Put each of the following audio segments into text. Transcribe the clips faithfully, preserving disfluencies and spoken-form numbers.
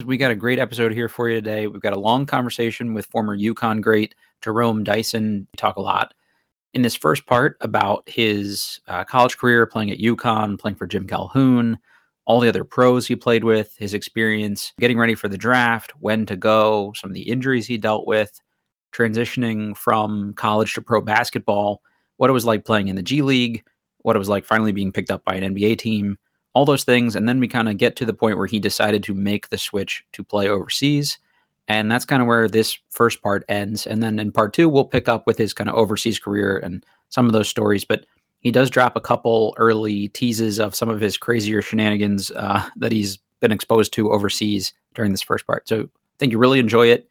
We got a great episode here for you today. We've got a long conversation with former UConn great Jerome Dyson. We talk a lot in this first part about his uh, college career, playing at UConn, playing for Jim Calhoun, all the other pros he played with, his experience getting ready for the draft, when to go, some of the injuries he dealt with, transitioning from college to pro basketball, what it was like playing in the G League, what it was like finally being picked up by an N B A team, all those things. And then we kind of get to the point where he decided to make the switch to play overseas. And that's kind of where this first part ends. And then in part two, we'll pick up with his kind of overseas career and some of those stories. But he does drop a couple early teases of some of his crazier shenanigans uh, that he's been exposed to overseas during this first part. So I think you really enjoy it.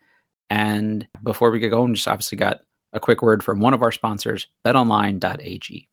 And before we get going, just obviously got a quick word from one of our sponsors, bet online dot a g.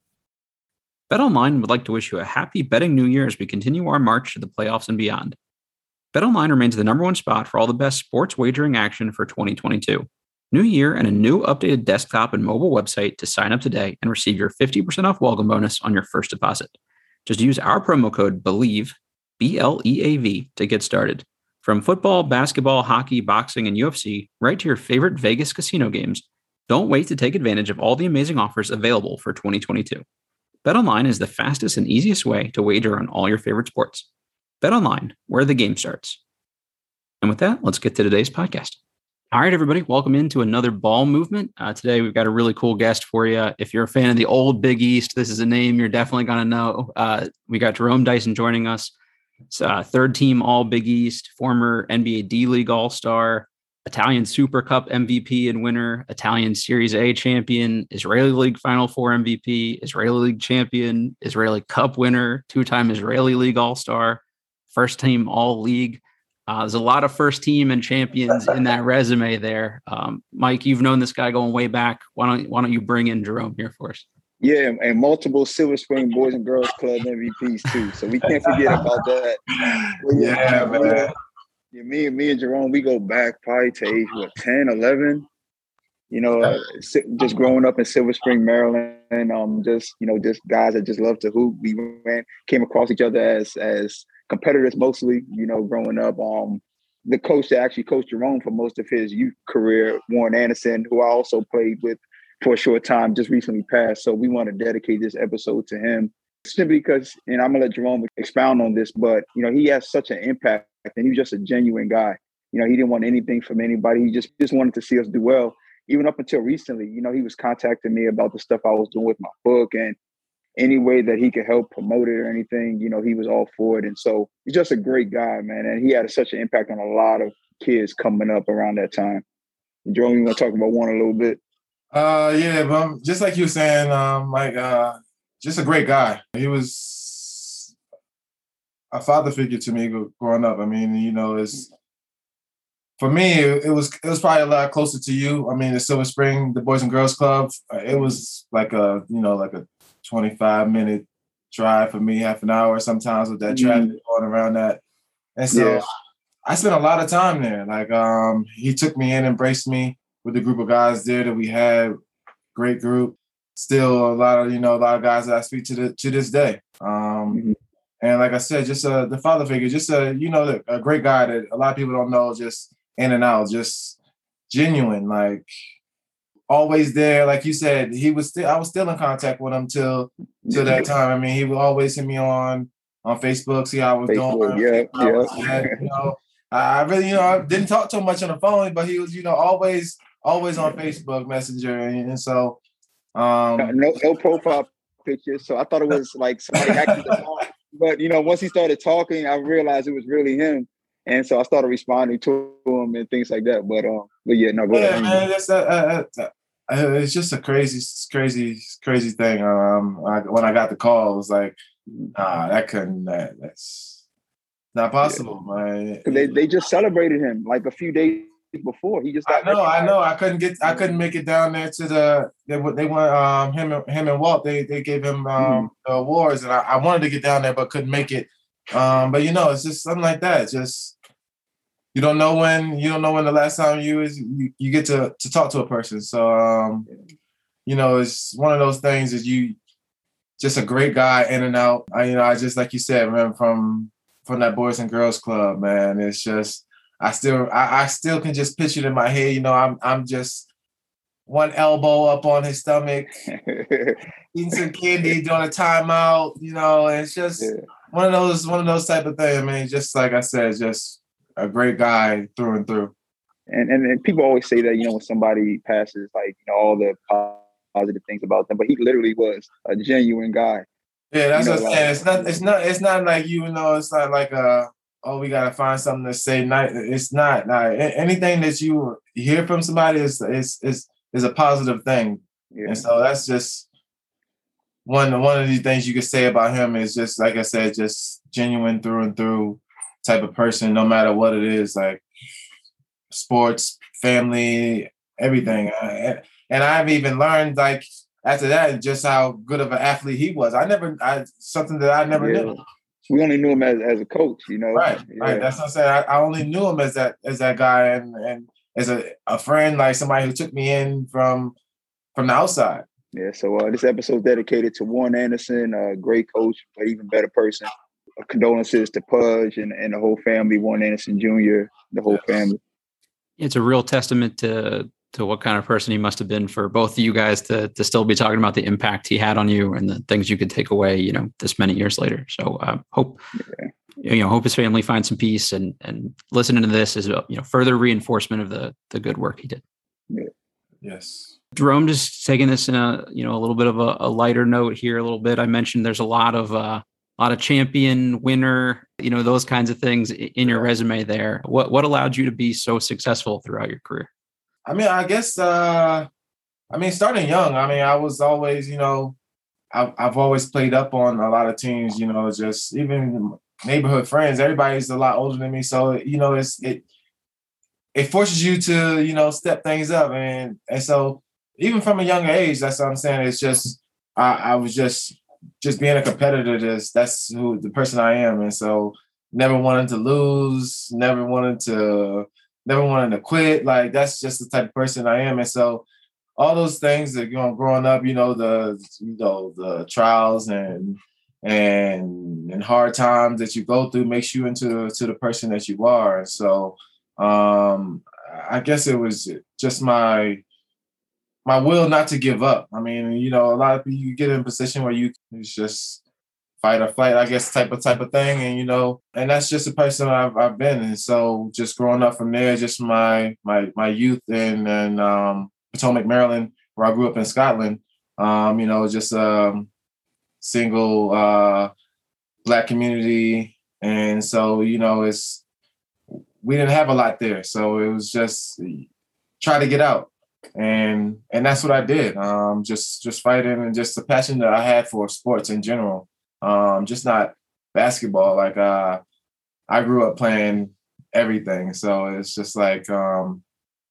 BetOnline would like to wish you a happy betting new year as we continue our march to the playoffs and beyond. BetOnline remains the number one spot for all the best sports wagering action for twenty twenty-two. New year and a new updated desktop and mobile website to sign up today and receive your fifty percent off welcome bonus on your first deposit. Just use our promo code BELIEVE, B L E A V, to get started. From football, basketball, hockey, boxing, and U F C, right to your favorite Vegas casino games, don't wait to take advantage of all the amazing offers available for twenty twenty-two. BetOnline is the fastest and easiest way to wager on all your favorite sports. BetOnline, where the game starts. And with that, let's get to today's podcast. All right, everybody, welcome into another Ball Movement. Uh, today, we've got a really cool guest for you. If you're a fan of the old Big East, this is a name you're definitely going to know. Uh, we got Jerome Dyson joining us. Uh, third team All Big East, former N B A D-League All-Star, Italian Super Cup M V P and winner, Italian Series A champion, Israeli League Final Four M V P, Israeli League champion, Israeli Cup winner, two-time Israeli League All-Star, first team All-League. Uh, there's a lot of first team and champions in that resume there. Um, Mike, you've known this guy going way back. Why don't Why don't you bring in Jerome here for us? Yeah, and multiple Silver Spring Boys and Girls Club M V Ps too. So we can't forget about that. But yeah, yeah, man. Yeah, yeah, me and me and Jerome, we go back probably to age what ten, eleven. You know, uh, just growing up in Silver Spring, Maryland. Um, just you know, just guys that just love to hoop. We ran, came across each other as as competitors mostly. You know, growing up. Um, the coach that actually coached Jerome for most of his youth career, Warren Anderson, who I also played with for a short time, just recently passed. So we want to dedicate this episode to him simply because, and I'm gonna let Jerome expound on this, but you know, he has such an impact and he's just a genuine guy. You know, he didn't want anything from anybody. He just, just wanted to see us do well. Even up until recently, you know, he was contacting me about the stuff I was doing with my book and any way that he could help promote it or anything, you know, he was all for it. And so he's just a great guy, man. And he had such an impact on a lot of kids coming up around that time. Jerome, you want to talk about one a little bit? Uh, yeah, but just like you were saying, um, like, uh, just a great guy. He was a father figure to me growing up. I mean, you know, it's for me, it, it was it was probably a lot closer to you. I mean, the Silver Spring, the Boys and Girls Club, it was like a, you know, like a twenty-five minute drive for me, half an hour sometimes with that traffic mm-hmm. going around that. And so yeah. I spent a lot of time there. Like, um, he took me in, embraced me with the group of guys there that we had, great group. Still a lot of, you know, a lot of guys that I speak to the, to this day. Um, mm-hmm. And like I said, just uh, the father figure, just a, you know, a great guy that a lot of people don't know, just in and out, just genuine, like always there. Like you said, he was still, I was still in contact with him till, till that time. I mean, he would always hit me on, on Facebook, see how I was Facebook, doing. Yeah, yeah. Was, you know, I really, you know, I didn't talk too much on the phone, but he was, you know, always, always on Facebook Messenger. And, and so, um, no, no profile pictures. So I thought it was like somebody actually, but you know, once he started talking, I realized it was really him. And so I started responding to him and things like that. But, um, but yeah, no, go yeah, ahead. Man, that's, uh, uh, uh, it's just a crazy, crazy, crazy thing. Um, I, when I got the call, it was like, nah, that couldn't, that, that's not possible, yeah. man. They they just celebrated him like a few days before. He just I know, I know. I couldn't get, I couldn't make it down there to the. They they went um him and him and Walt. They they gave him um mm-hmm. the awards, and I, I wanted to get down there, but couldn't make it. Um, but you know, it's just something like that. Just you don't know when you don't know when the last time you is you, you get to to talk to a person. So um, you know, it's one of those things that you just a great guy in and out. I you know, I just like you said, man, from from that Boys and Girls Club, man. It's just. I still I, I still can just picture it in my head. You know, I'm I'm just one elbow up on his stomach, eating some candy during a timeout. You know, and it's just Yeah. one of those one of those type of things. I mean, just like I said, just a great guy through and through. And, and and people always say that, you know, when somebody passes, like, you know, all the positive things about them, but he literally was a genuine guy. Yeah, that's You know, what I'm like, saying. It's not. It's not. It's not like you know. It's not like uh. Oh, we gotta find something to say. Night. It's not. Like, anything that you hear from somebody is is is is a positive thing, yeah. and so that's just one one of these things you could say about him is just like I said, just genuine through and through type of person, no matter what it is, like sports, family, everything. And, and I've even learned like after that just how good of an athlete he was. I never, I something that I never yeah. knew. We only knew him as, as a coach, you know. Right, yeah. right. That's what I'm saying. I, I only knew him as that as that guy, and and as a, a friend, like somebody who took me in from from the outside. Yeah. So uh, this episode is dedicated to Warren Anderson, a great coach, but even better person. Uh, condolences to Pudge and, and the whole family, Warren Anderson Junior, the whole yes. family. It's a real testament to to what kind of person he must have been for both of you guys to to still be talking about the impact he had on you and the things you could take away, you know, this many years later. So uh, hope, yeah. you know, hope his family finds some peace, and and listening to this is, you know, further reinforcement of the the good work he did. Yeah. Yes. Jerome, just taking this in a, you know, a little bit of a, a lighter note here a little bit. I mentioned there's a lot of uh, a lot of champion, winner, you know, those kinds of things in your resume there. What what allowed you to be so successful throughout your career? I mean, I guess, uh, I mean, starting young, I mean, I was always, you know, I've, I've always played up on a lot of teams, you know, just even neighborhood friends. Everybody's a lot older than me. So, you know, it's, it, it forces you to, you know, step things up. And, and so even from a younger age, that's what I'm saying. It's just, I, I was just, just being a competitor. Just, that's who the person I am. And so never wanted to lose, never wanted to, never wanted to quit. Like, that's just the type of person I am. And so all those things that, you know, growing up, you know, the, you know, the trials and, and, and hard times that you go through makes you into to the person that you are. And so um, I guess it was just my, my will not to give up. I mean, you know, a lot of people, you get in a position where you it's just fight or flight, I guess, type of type of thing. And, you know, and that's just the person I've, I've been. And so just growing up from there, just my my my youth in, in um, Potomac, Maryland, where I grew up in Scotland, um, you know, just a um, single uh, Black community. And so, you know, it's we didn't have a lot there. So it was just try to get out. And and that's what I did. Um, just just fighting and just the passion that I had for sports in general. Um, just not basketball. Like uh, I grew up playing everything, so it's just like um,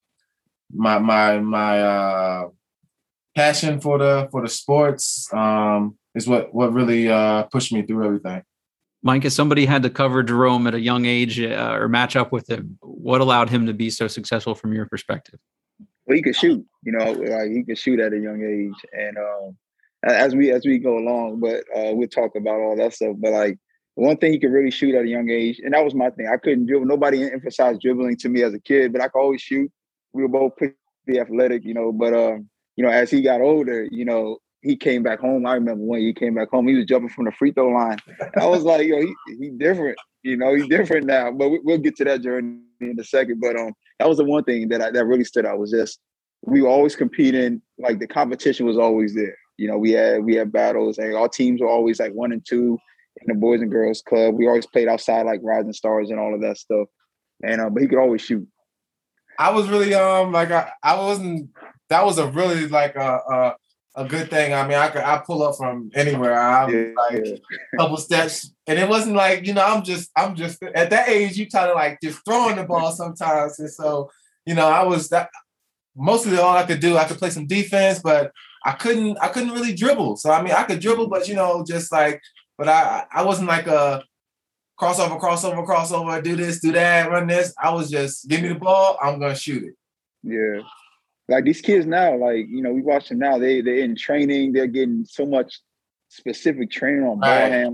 my my my uh, passion for the for the sports um, is what what really uh, pushed me through everything. Mike, if somebody had to cover Jerome at a young age uh, or match up with him, what allowed him to be so successful from your perspective? Well, he could shoot. You know, like he could shoot at a young age, and um, as we as we go along, but uh, we'll talk about all that stuff. But like one thing he could really shoot at a young age, and that was my thing. I couldn't dribble. Nobody emphasized dribbling to me as a kid, but I could always shoot. We were both pretty athletic, you know. But um, you know, as he got older, you know, he came back home. I remember when he came back home, he was jumping from the free throw line. I was like, yo, he he different. You know, he's different now. But we, we'll get to that journey in a second. But um, that was the one thing that I, that really stood out was just we were always competing. Like the competition was always there. You know, we had we had battles, and our teams were always like one and two in the Boys and Girls Club. We always played outside like Rising Stars and all of that stuff. And uh, but he could always shoot. I was really um like I, I wasn't. That was a really like a. a A good thing. I mean, I could I pull up from anywhere. I'm yeah, like yeah. a couple steps, and it wasn't like you know. I'm just I'm just at that age. You kind of like just throwing the ball sometimes, and so you know I was that mostly all I could do. I could play some defense, but I couldn't I couldn't really dribble. So I mean, I could dribble, but you know, just like but I I wasn't like a crossover, crossover, crossover. Do this, do that, run this. I was just give me the ball. I'm gonna shoot it. Yeah. Like these kids now, like, you know, we watch them now, they, they're in training, they're getting so much specific training on ball right. handling.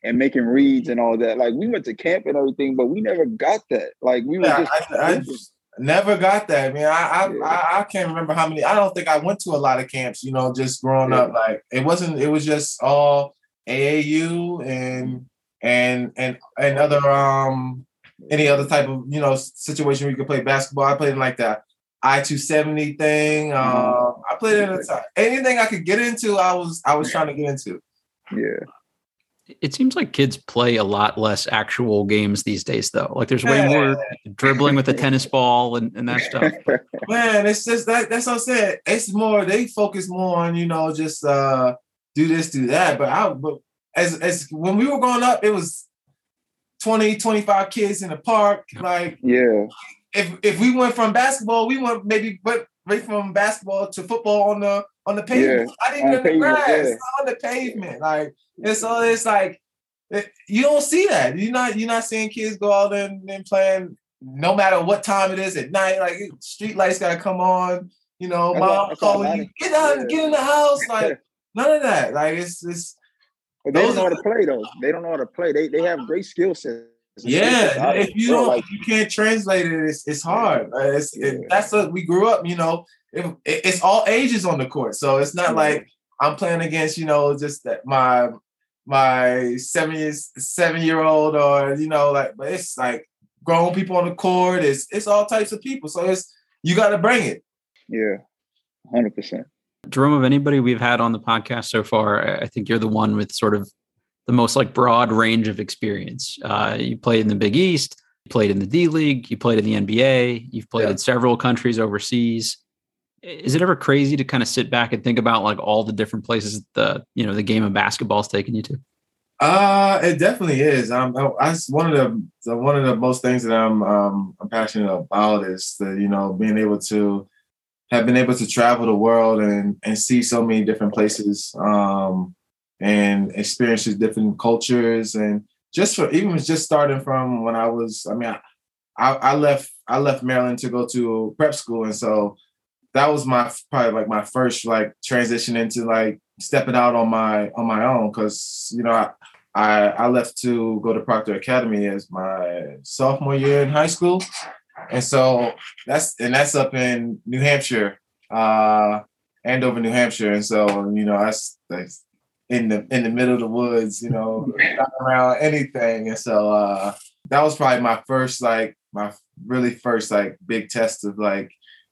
and making reads and all that. Like we went to camp and everything, but we never got that. Like we were Yeah, just I, I never got that. I mean, I I, Yeah. I I can't remember how many. I don't think I went to a lot of camps. You know, just growing Yeah. up, like it wasn't. It was just all A A U and and and and other um any other type of you know situation where you could play basketball. I played in like the I two seventy thing. Um, Mhm. I played in a, anything I could get into. I was I was trying to get into. Yeah. It seems like kids play a lot less actual games these days, though. Like there's way Yeah. more dribbling with a tennis ball and, and that stuff. But Man, it's just that that's what I'm saying. It's more they focus more on, you know, just uh do this, do that. But I but as as when we were growing up, it was twenty, twenty-five kids in the park. Like Yeah. if if we went from basketball, we went maybe went right from basketball to football on the on the pavement. Yeah. I didn't On even the pavement, grass, yeah. on the pavement. Like and so it's like it, you don't see that. You're not you're not seeing kids go out and, and playing no matter what time it is at night. Like street lights gotta come on. You know, That's why- mom that's why a calling lot you, of- get out, yeah. get in the house. Like none of that. Like it's it's But they Those don't know are how to play though. They don't know how to play. They they have great skill sets. yeah. If you Bro, don't, like if you can't translate it, it's it's hard. Uh, It's it, Yeah. that's what we grew up. You know, it, it- it's all ages on the court, so it's not Yeah. like I'm playing against you know just that my my seven years seven year old or you know like, but it's like grown people on the court. It's it's all types of people. So it's you got to bring it. yeah, hundred percent. Jerome, of anybody we've had on the podcast so far, I- I think you're the one with sort of the most like broad range of experience. Uh, you played in the Big East, you played in the D League, you played in the N B A, you've played Yeah. in several countries overseas. Is it ever crazy to kind of sit back and think about like all the different places the you know the game of basketball has taken you to? Uh, it definitely is. Um, I, I one of the, the one of the most things that I'm um I'm passionate about is the you know being able to have been able to travel the world and and see so many different places um and experiences different cultures and just for even just starting from when I was I mean I, I I left I left Maryland to go to prep school and so that was my probably like my first like transition into like stepping out on my on my own because you know I, I I left to go to Proctor Academy as my sophomore year in high school, and so that's and that's up in New Hampshire, uh, Andover, New Hampshire, and so you know that's that's in the in the middle of the woods, you know, not around anything, and so uh, that was probably my first like my really first like big test of like.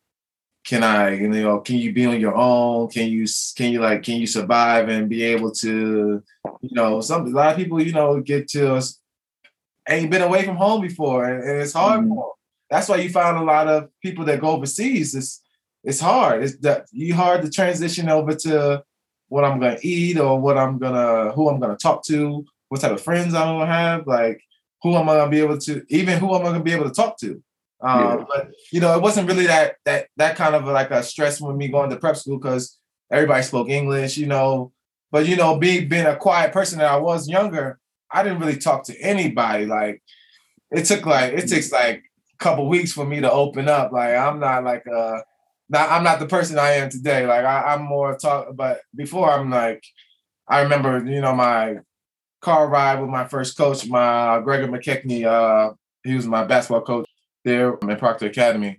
Can I, you know, can you be on your own? Can you, can you like, can you survive and be able to, you know, some, a lot of people, you know, get to us, ain't been away from home before and, and it's hard Mhm. for them. That's why you find a lot of people that go overseas. It's, it's hard. It's that you hard to transition over to what I'm going to eat or what I'm going to, who I'm going to talk to, what type of friends I'm going to have, like who am I going to be able to, even who am I going to be able to talk to? Um, Yeah. But you know, it wasn't really that that that kind of like a stress when me going to prep school because everybody spoke English, you know. But you know, being being a quiet person that I was younger, I didn't really talk to anybody. Like it took like it takes like a couple weeks for me to open up. Like I'm not like uh not I'm not the person I am today. Like I, I'm more talk. But before I'm like, I remember you know my car ride with my first coach, my Gregor McKechnie. Uh, he was my basketball coach there in Proctor Academy.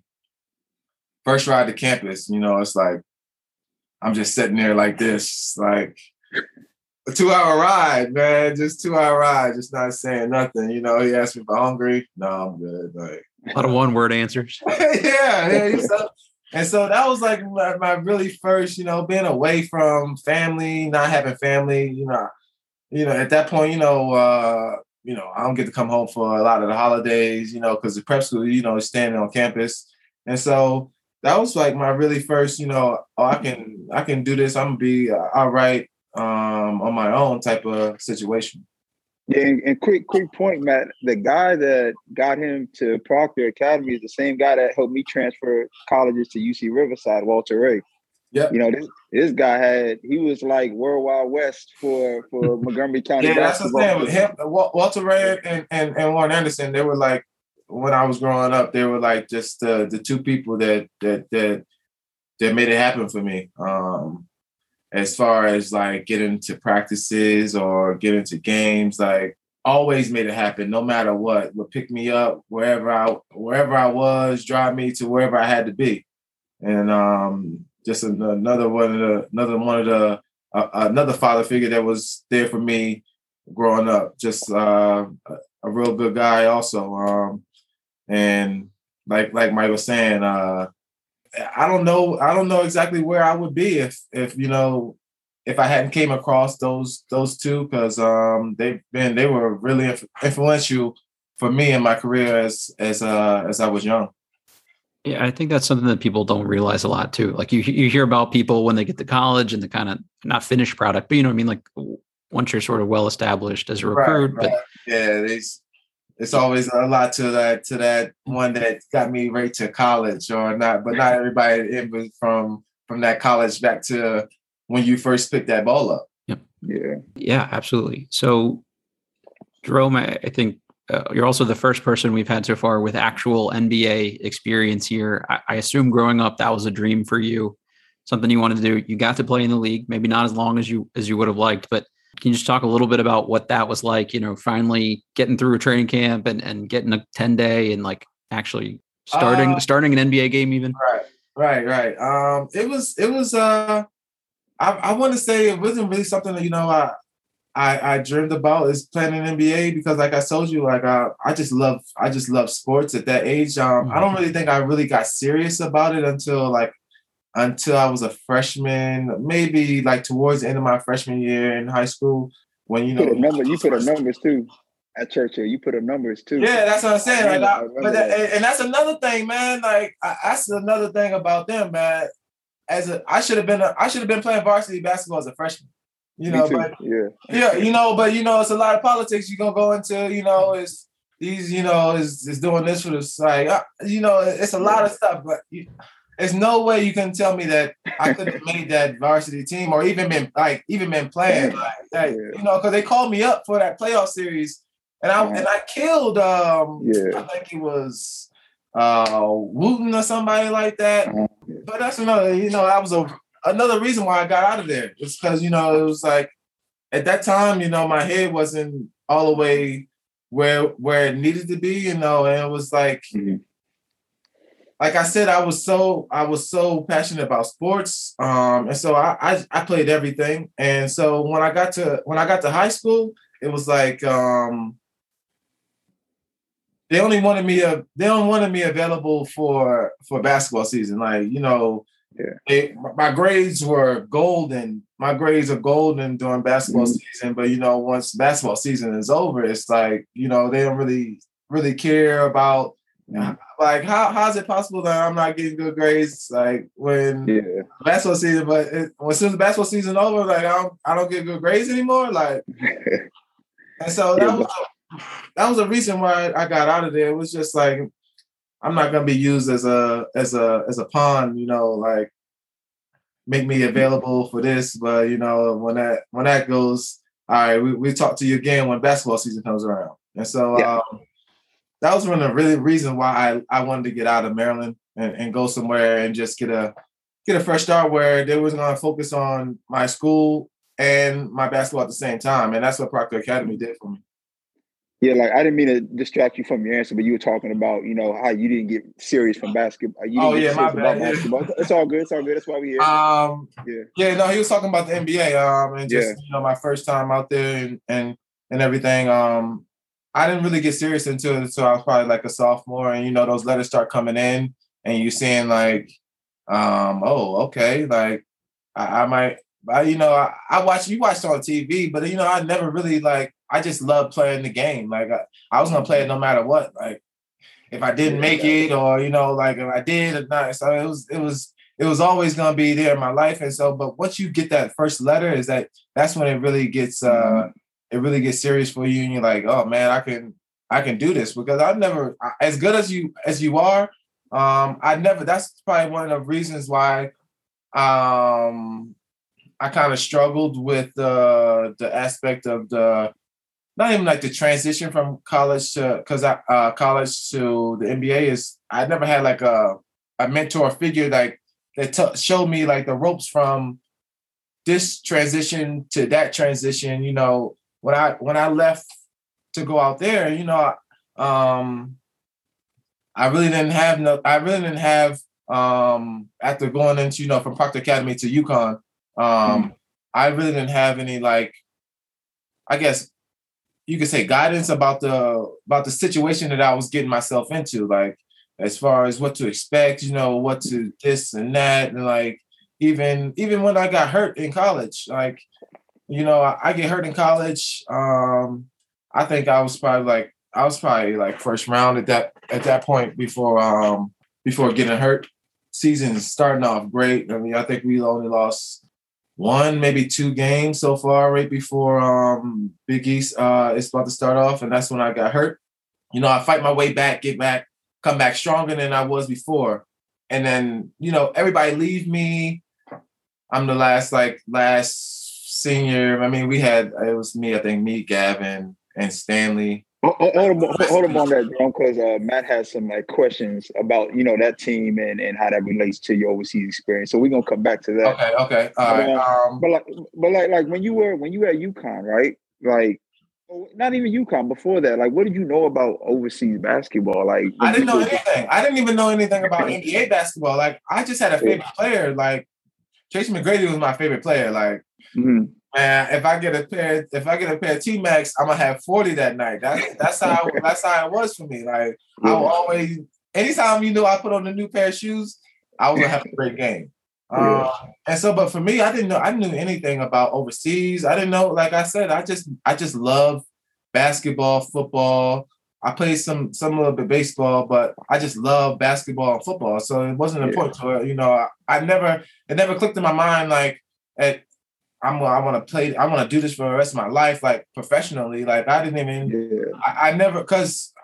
First ride to campus, you know, it's like I'm just sitting there like this, like a two-hour ride, man, just two-hour ride, just not saying nothing. You know, he asked me if I'm hungry. No, I'm good. Like A lot of one-word answers. yeah, yeah. So, and so that was like my, my really first, you know, being away from family, not having family. You know, you know, at that point, you know. uh You know, I don't get to come home for a lot of the holidays, you know, because the prep school, you know, is standing on campus. And so that was like my really first, you know, oh, I can I can do this. I'm gonna be uh, all right um, on my own type of situation. Yeah, and, and quick, quick point, Matt. The guy that got him to Proctor Academy is the same guy that helped me transfer colleges to U C Riverside, Walter Ray. Yeah, You know, this this guy had he was like World Wide West for for Montgomery County yeah, that's what basketball. I'm saying. With him, Walter Ray and, and and Warren Anderson, they were like when I was growing up, they were like just uh, the two people that that that that made it happen for me. Um, as far as like getting to practices or getting to games, like always made it happen no matter what. Would pick me up wherever I wherever I was, drive me to wherever I had to be. And um, just another one of the another one of the uh, another father figure that was there for me growing up. Just uh, a, a real good guy also. Um, and like like Mike was saying, uh, I don't know I don't know exactly where I would be if if you know if I hadn't came across those those two, because um, they've been they were really inf- influential for me in my career as as uh, as I was young. Yeah, I think that's something that people don't realize a lot too. Like you, you hear about people when they get to college and the kind of not finished product, but you know what I mean? Like once you're sort of well established as a recruit, right, right. but yeah, it's it's always a lot to that to that one that got me right to college or not, but not everybody in from from that college back to when you first picked that ball up. Yep. Yeah. Yeah, absolutely. So Jerome, I, I think Uh, you're also the first person we've had so far with actual N B A experience here. I, I assume growing up, that was a dream for you, something you wanted to do. You got to play in the league, maybe not as long as you as you would have liked, but can you just talk a little bit about what that was like, you know, finally getting through a training camp and, and getting a ten day and like actually starting, uh, starting an N B A game even? Right, right, right. Um, it was, it was, uh, I, I want to say it wasn't really something that, you know, I, I, I dreamed about is playing in N B A because, like I told you, like uh, I just love I just love sports at that age. Um, I don't really think I really got serious about it until like until I was a freshman, maybe like towards the end of my freshman year in high school. When you know, put a number, you put a numbers too at Churchill. You put a numbers too. Yeah, that's what I'm saying. I remember, like, I, I but that, that. and that's another thing, man. Like I, that's another thing about them, man. As a, I should have been a, I should have been playing varsity basketball as a freshman. You know, but yeah, yeah, you know, but you know, it's a lot of politics you're gonna go into. You know, is these, you know, is is doing this for this, like, uh, you know, it's a lot of stuff. But you, there's no way you can tell me that I could have made that varsity team or even been like even been playing, like, like yeah. you know, because they called me up for that playoff series, and I yeah. and I killed. Um, yeah. I think it was uh, Wooten or somebody like that. Uh-huh. But that's another, you know, that was a. Another reason why I got out of there is because, you know, it was like at that time, you know, my head wasn't all the way where where it needed to be, you know, and it was like, mm-hmm. like I said, I was so I was so passionate about sports, um, and so I, I I played everything, and so when I got to when I got to high school, it was like um, they only wanted me a they only wanted me available for for basketball season, like you know. Yeah, it, my grades were golden. My grades are golden during basketball mm-hmm. season, but you know, once basketball season is over, it's like you know they don't really really care about mm-hmm. like how how is it possible that I'm not getting good grades like when yeah. basketball season, but it, when soon as the basketball season over, like I don't I don't get good grades anymore, like. And so that yeah, was a, that was a reason why I got out of there. It was just like. I'm not gonna be used as a as a as a pawn, you know, like make me available for this. But you know, when that when that goes, all right, we, we talk to you again when basketball season comes around. And so yeah. um, that was one of the really reasons why I, I wanted to get out of Maryland and, and go somewhere and just get a get a fresh start where they was gonna focus on my school and my basketball at the same time. And that's what Proctor Academy did for me. Yeah, like I didn't mean to distract you from your answer, but you were talking about, you know, how you didn't get serious from basketball. You didn't oh, get yeah, serious my about bad. basketball. It's all good. It's all good. That's why we're here. Um, yeah. Yeah, no, he was talking about the N B A um, and just, yeah. you know, my first time out there and and, and everything. Um, I didn't really get serious until, until I was probably like a sophomore. And, you know, those letters start coming in and you seeing like, um, oh, okay, like I, I might, I, you know, I, I watched, you watched on T V, but, you know, I never really like, I just love playing the game. Like I, I was gonna play it no matter what. Like if I didn't make it, or you know, like if I did or not. So it was, it was, it was always gonna be there in my life. And so, but once you get that first letter, is that that's when it really gets, uh, it really gets serious for you, and you're like, oh man, I can, I can do this because I've never, as good as you as you are, um, I never. That's probably one of the reasons why, um, I kind of struggled with the the aspect of the. Not even like the transition from college to because I uh, college to the N B A is I never had like a a mentor figure like that t- showed me like the ropes from this transition to that transition, you know, when I when I left to go out there, you know, um, I really didn't have no. I really didn't have um, after going into you know from Proctor Academy to UConn. Um, mm-hmm. I really didn't have any like, I guess you could say guidance about the about the situation that I was getting myself into, like as far as what to expect, you know, what to this and that, and like even even when I got hurt in college, like you know, I, I get hurt in college. Um, I think I was probably like I was probably like first round at that at that point before um before getting hurt. Season starting off great. I mean, I think we only lost one, maybe two games so far right before um Big East uh is about to start off, and that's when I got hurt. You know, I fight my way back, get back, come back stronger than I was before. And then, you know, everybody leave me. I'm the last like last senior. I mean, we had it was me, I think me, Gavin, and Stanley. Hold, hold, hold, hold on that, Jerome, because uh, Matt has some like questions about you know that team and, and how that relates to your overseas experience. So we're gonna come back to that. Okay, okay, all right. But, uh, um, but like, but like, like when you were when you were at UConn, right? Like, not even UConn. Before that, like, what did you know about overseas basketball? Like, I didn't know anything. I didn't even know anything about N B A basketball. Like, I just had a favorite player. Like, Tracy McGrady was my favorite player. Like. Mm-hmm. Man, if I get a pair, if I get a pair of T-Max, I'm gonna have forty that night. That's that's how that's how it was for me. Like yeah. I will always, anytime you know I put on a new pair of shoes, I was gonna have a great game. Yeah. Um, and so, but for me, I didn't know I didn't know anything about overseas. I didn't know, like I said, I just I just love basketball, football. I played some some little bit baseball, but I just love basketball and football. So it wasn't important yeah. to you know. I, I never it never clicked in my mind like at. I'm I want to play. I want to do this for the rest of my life, like professionally. Like I didn't even. Yeah. I, I never because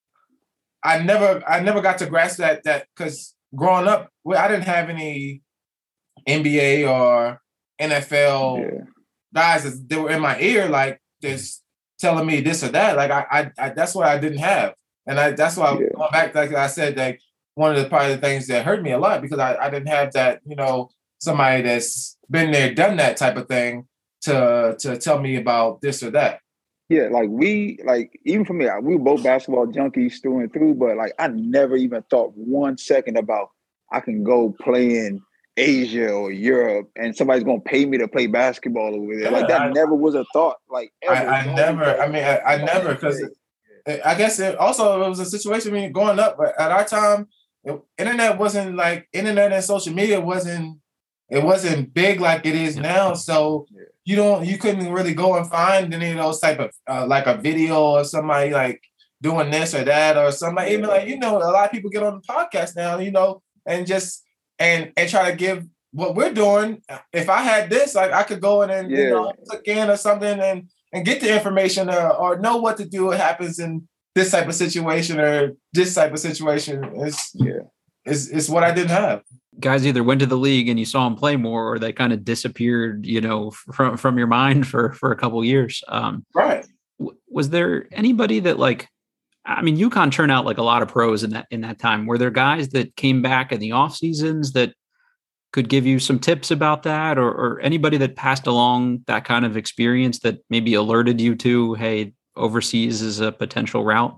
I never I never got to grasp that that because growing up, well, I didn't have any N B A or N F L yeah. guys that they were in my ear, like just telling me this or that. Like I, I, I that's what I didn't have, and I that's why yeah. going back, like I said, like one of the probably the things that hurt me a lot because I, I didn't have that, you know. Somebody that's been there, done that type of thing to to tell me about this or that. Yeah, like we, like even for me, we were both basketball junkies through and through, but like I never even thought one second about I can go play in Asia or Europe and somebody's gonna pay me to play basketball over there. Yeah, like that I, never was a thought. Like ever. I, I never, I mean, I, I never, because I guess it also it was a situation when you're growing up, but at our time, it, internet wasn't like internet and social media wasn't. It wasn't big like it is now, so you don't, you couldn't really go and find any of those type of uh, like a video or somebody like doing this or that or somebody even like you know a lot of people get on the podcast now, you know, and just and and try to give what we're doing. If I had this, like I could go in and yeah. you know click in or something and and get the information or, or know what to do. What happens in this type of situation or this type of situation is yeah, is is what I didn't have. Guys either went to the league and you saw them play more, or they kind of disappeared, you know, from from your mind for for a couple of years. Um, right. W- was there anybody that like, I mean, UConn turned out like a lot of pros in that in that time. Were there guys that came back in the off seasons that could give you some tips about that, or, or anybody that passed along that kind of experience that maybe alerted you to, hey, overseas is a potential route?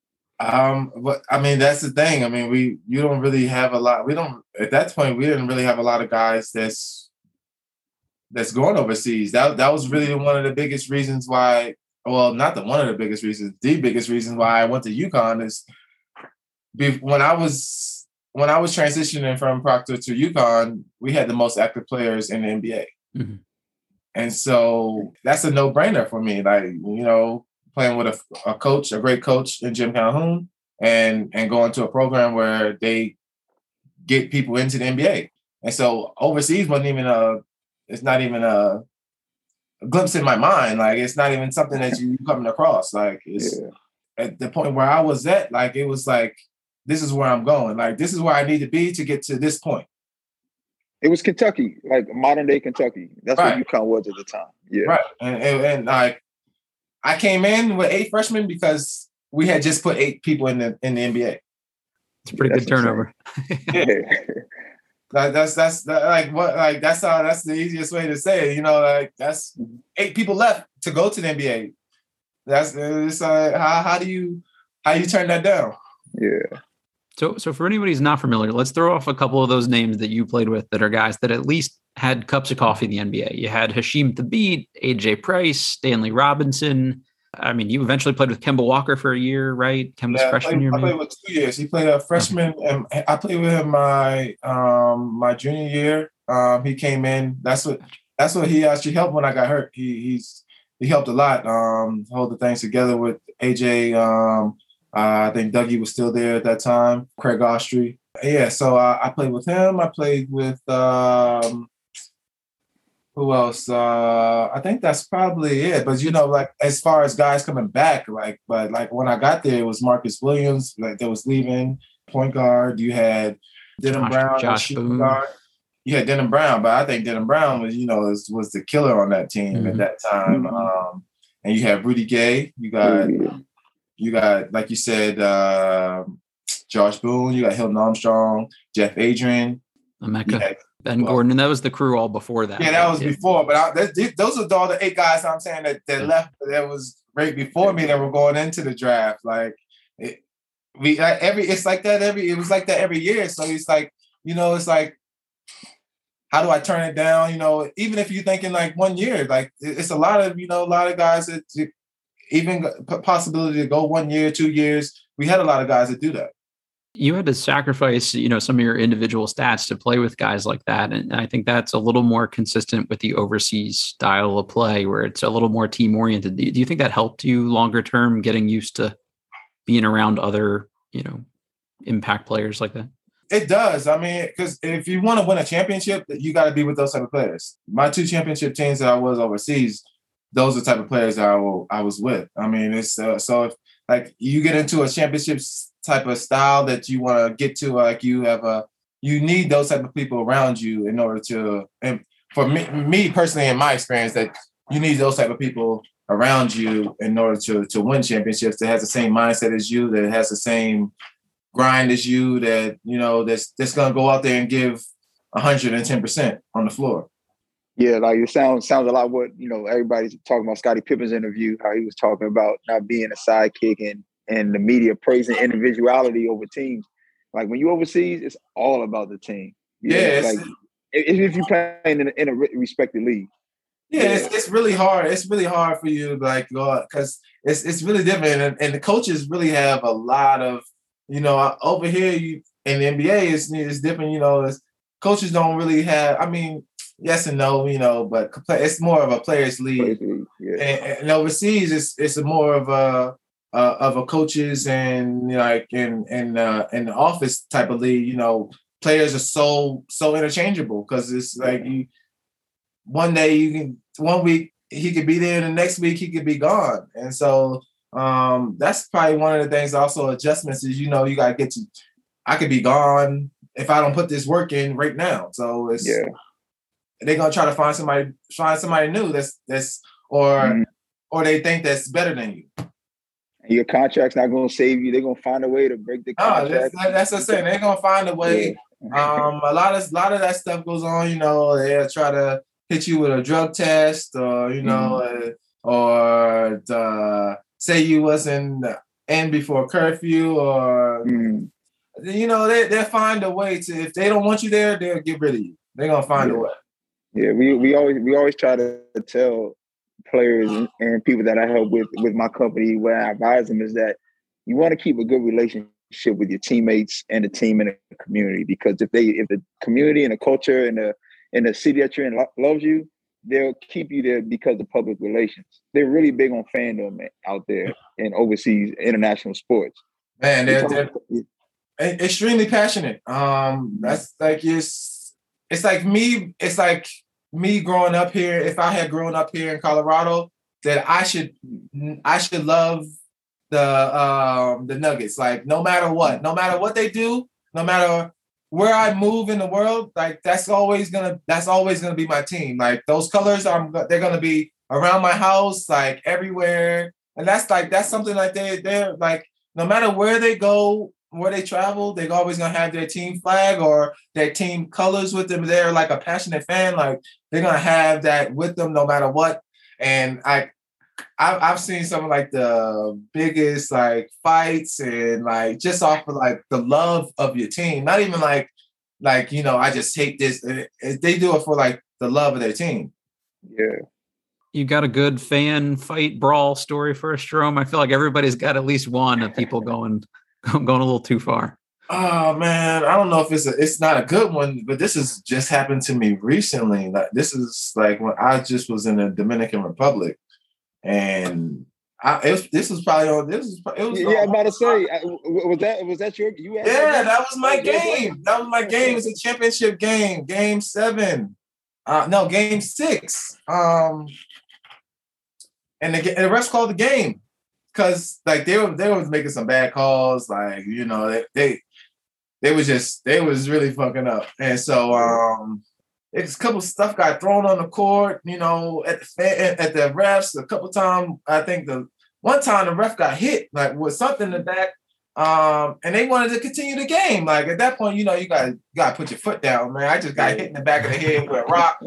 Um, but I mean, that's the thing. I mean, we you don't really have a lot. We don't at that point. We didn't really have a lot of guys that's that's going overseas. That that was really one of the biggest reasons why. Well, not the one of the biggest reasons. The biggest reason why I went to UConn is when I was when I was transitioning from Proctor to UConn. We had the most active players in the N B A, mm-hmm. and so that's a no brainer for me. Like you know. Playing with a, a coach, a great coach in Jim Calhoun, and and going to a program where they get people into the N B A. And so overseas wasn't even a, it's not even a, a glimpse in my mind. Like it's not even something that you coming across. Like it's yeah. at the point where I was at, like it was like, this is where I'm going. Like this is where I need to be to get to this point. It was Kentucky, like modern day Kentucky. That's right. What UConn was at the time. Yeah. Right. And, and, and like, I came in with eight freshmen because we had just put eight people in the in the N B A. It's a pretty yeah, good turnover. yeah. Like that's that's that, like what like that's how that's the easiest way to say it. You know, like that's eight people left to go to the N B A. That's it's uh, how how do you how you turn that down? Yeah. So, so for anybody who's not familiar, let's throw off a couple of those names that you played with that are guys that at least had cups of coffee in the N B A. You had Hasheem Thabeet, A J Price, Stanley Robinson. I mean, you eventually played with Kemba Walker for a year, right? Kemba's Yeah, freshman I played, year, I maybe? played with two years. He played a freshman, and I played with him my um my junior year. Um, he came in. That's what that's what he actually helped when I got hurt. He he's he helped a lot. Um, hold the things together with A J. Um, uh, I think Dougie was still there at that time. Craig Austry. Yeah, so uh, I played with him. I played with um, who else? Uh, I think that's probably it. But you know, like as far as guys coming back, like but like when I got there, it was Marcus Williams, like that was leaving point guard. You had Denham Josh, Brown, Josh shooting Boone. guard. You had Denham Brown, but I think Denham Brown was, you know, was, was the killer on that team Mhm. at that time. Mhm. Um, and you have Rudy Gay. You got Yeah. you got like you said, uh, Josh Boone. You got Hilton Armstrong, Jeff Adrian. Emeka, You had- Ben well, Gordon, and that was the crew all before that. Yeah, that was Yeah. before, but I, that, those are all the eight guys I'm saying that, that left. That was right before me that were going into the draft. Like it, we like, every, it's like that every. It was like that every year. So it's like you know, it's like how do I turn it down? You know, even if you're thinking like one year, like it- it's a lot of you know a lot of guys that even p- possibility to go one year, two years. We had a lot of guys that do that. You had to sacrifice, you know, some of your individual stats to play with guys like that. And I think that's a little more consistent with the overseas style of play where it's a little more team oriented. Do you think that helped you longer term getting used to being around other, you know, impact players like that? It does. I mean, because if you want to win a championship, you got to be with those type of players. My two championship teams that I was overseas, those are the type of players that I, will, I was with. I mean, it's uh, so if like you get into a championship type of style that you want to get to, like you have a, you need those type of people around you in order to, and for me, me personally, in my experience, that you need those type of people around you in order to to win championships that has the same mindset as you, that has the same grind as you, that, you know, that's that's going to go out there and give one hundred ten percent on the floor. Yeah, like it sounds sounds a lot what, you know, everybody's talking about Scottie Pippen's interview, how he was talking about not being a sidekick and and the media praising individuality over teams. Like when you overseas, it's all about the team. You know, Yeah, like if, if you're playing in a, in a respected league. Yeah, yeah. It's, it's really hard. It's really hard for you to like go because it's it's really different, and, and the coaches really have a lot of, you know, over here you in the N B A it's it's different. You know, it's, coaches don't really have. I mean, yes and no, you know, but it's more of a players' league. Yeah. And, and overseas, it's it's a more of a uh, of a coaches and you know, like in in uh, in the office type of league. You know, players are so so interchangeable because it's like you. One day you can, one week he could be there, and the next week he could be gone. And so um, that's probably one of the things. Also, adjustments is you know you got to get to. I could be gone if I don't put this work in right now. So it's yeah. they're gonna try to find somebody, find somebody new that's that's or mm-hmm. or they think that's better than you. And your contract's not gonna save you. They're gonna find a way to break the contract. Oh, that's, that's what I'm saying. They're gonna find a way. Yeah. um, a lot of a lot of that stuff goes on. You know, they'll try to hit you with a drug test, or you know, mm-hmm. uh, or uh, say you wasn't in before curfew, or mm-hmm. you know, they they'll find a way to. If they don't want you there, they'll get rid of you. They're gonna find yeah. a way. Yeah, we we always we always try to tell players and, and people that I help with with my company, where I advise them, is that you want to keep a good relationship with your teammates and the team and the community, because if they if the community and the culture and the and the city that you're in lo- loves you, they'll keep you there because of public relations. They're really big on fandom out there in overseas international sports. Man, they're, they're extremely passionate. Um, that's like it's it's like me. It's like me growing up here. If I had grown up here in Colorado, that I should I should love the um, the Nuggets. Like no matter what, no matter what they do, no matter where I move in the world, like that's always gonna that's always gonna be my team. Like those colors, I'm they're gonna be around my house, like everywhere. And that's like that's something like they they're like no matter where they go, where they travel, they're always gonna have their team flag or their team colors with them. They're like a passionate fan, like they're gonna have that with them no matter what. And I, I've, I've seen some of like the biggest like fights and like just off of like the love of your team. Not even like like you know I just hate this. They do it for like the love of their team. Yeah. You got a good fan fight brawl story for us, Jerome? I feel like everybody's got at least one of people going going a little too far. Oh man, I don't know if it's a, it's not a good one, but this has just happened to me recently. Like this is like when I just was in the Dominican Republic, and I it was, this was probably on this was it was yeah. I'm about to say, I, was that was that your you? Yeah, that, that was my game. That was my game. It's a championship game, game seven. Uh, no, game six. Um. And the, and the refs called the game because like they were they was making some bad calls, like you know they they they was just they was really fucking up, and so um, it's a couple stuff got thrown on the court, you know, at the at the refs a couple times. I think the one time the ref got hit like with something in the back, um, and they wanted to continue the game. Like at that point, you know, you got you got to put your foot down, man. I just got hit in the back of the head with a rock.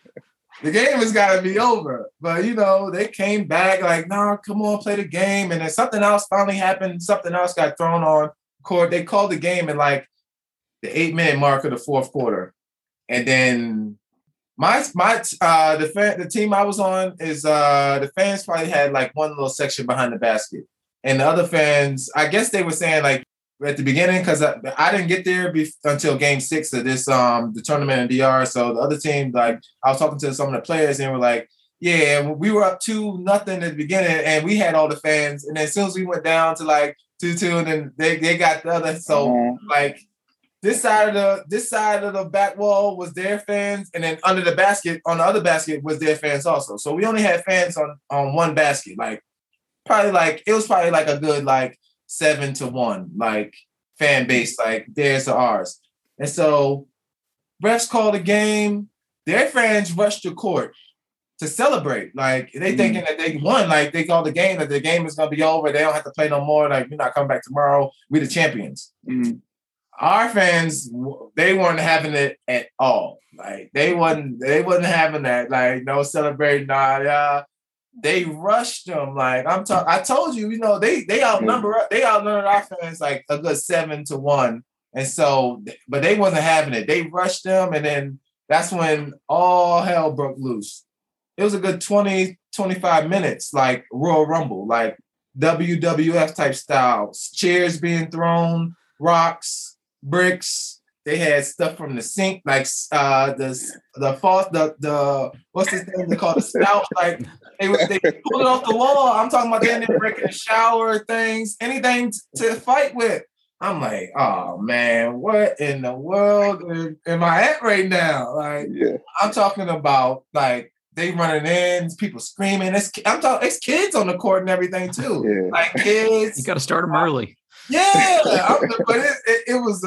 The game has got to be over. But, you know, they came back like, no, nah, come on, play the game. And then something else finally happened. Something else got thrown on court. They called the game in like the eight-minute mark of the fourth quarter. And then my, my uh, the, fan, the team I was on is uh, the fans probably had like one little section behind the basket. And the other fans, I guess they were saying like, at the beginning, because I, I didn't get there be- until game six of this um the tournament in D R. So the other team, like I was talking to some of the players and were like, yeah, we were up two nothing at the beginning and we had all the fans. And then as soon as we went down to like two two, and then they, they got the other. So mm-hmm. like this side of the this side of the back wall was their fans, and then under the basket on the other basket was their fans also. So we only had fans on on one basket. Like probably like it was probably like a good like seven to one, like fan base, like theirs to ours. And so refs called the game. Their fans rushed to court to celebrate. Like they mm. thinking that they won, like they called the game, that the game is gonna be over. They don't have to play no more. Like, you're not coming back tomorrow. We the champions. Mm. Our fans, they weren't having it at all. Like they wasn't, they wasn't having that. Like no celebrating, nah, yeah. They rushed them. Like I'm talking, I told you, you know, they they outnumber they outnumbered our fans like a good seven to one. And so, but they wasn't having it. They rushed them, and then that's when all hell broke loose. It was a good twenty, twenty-five minutes, like Royal Rumble, like W W F type styles. Chairs being thrown, rocks, bricks. They had stuff from the sink, like uh, the the false the the what's this thing they call the spout? Like they they pulled it off the wall. I'm talking about they ended up breaking the shower things, anything to fight with. I'm like, oh man, what in the world am I at right now? Like, yeah. I'm talking about like they running in, people screaming. It's I'm talking, it's kids on the court and everything too. Yeah. Like kids, you got to start them early. Yeah, but it, it, it was a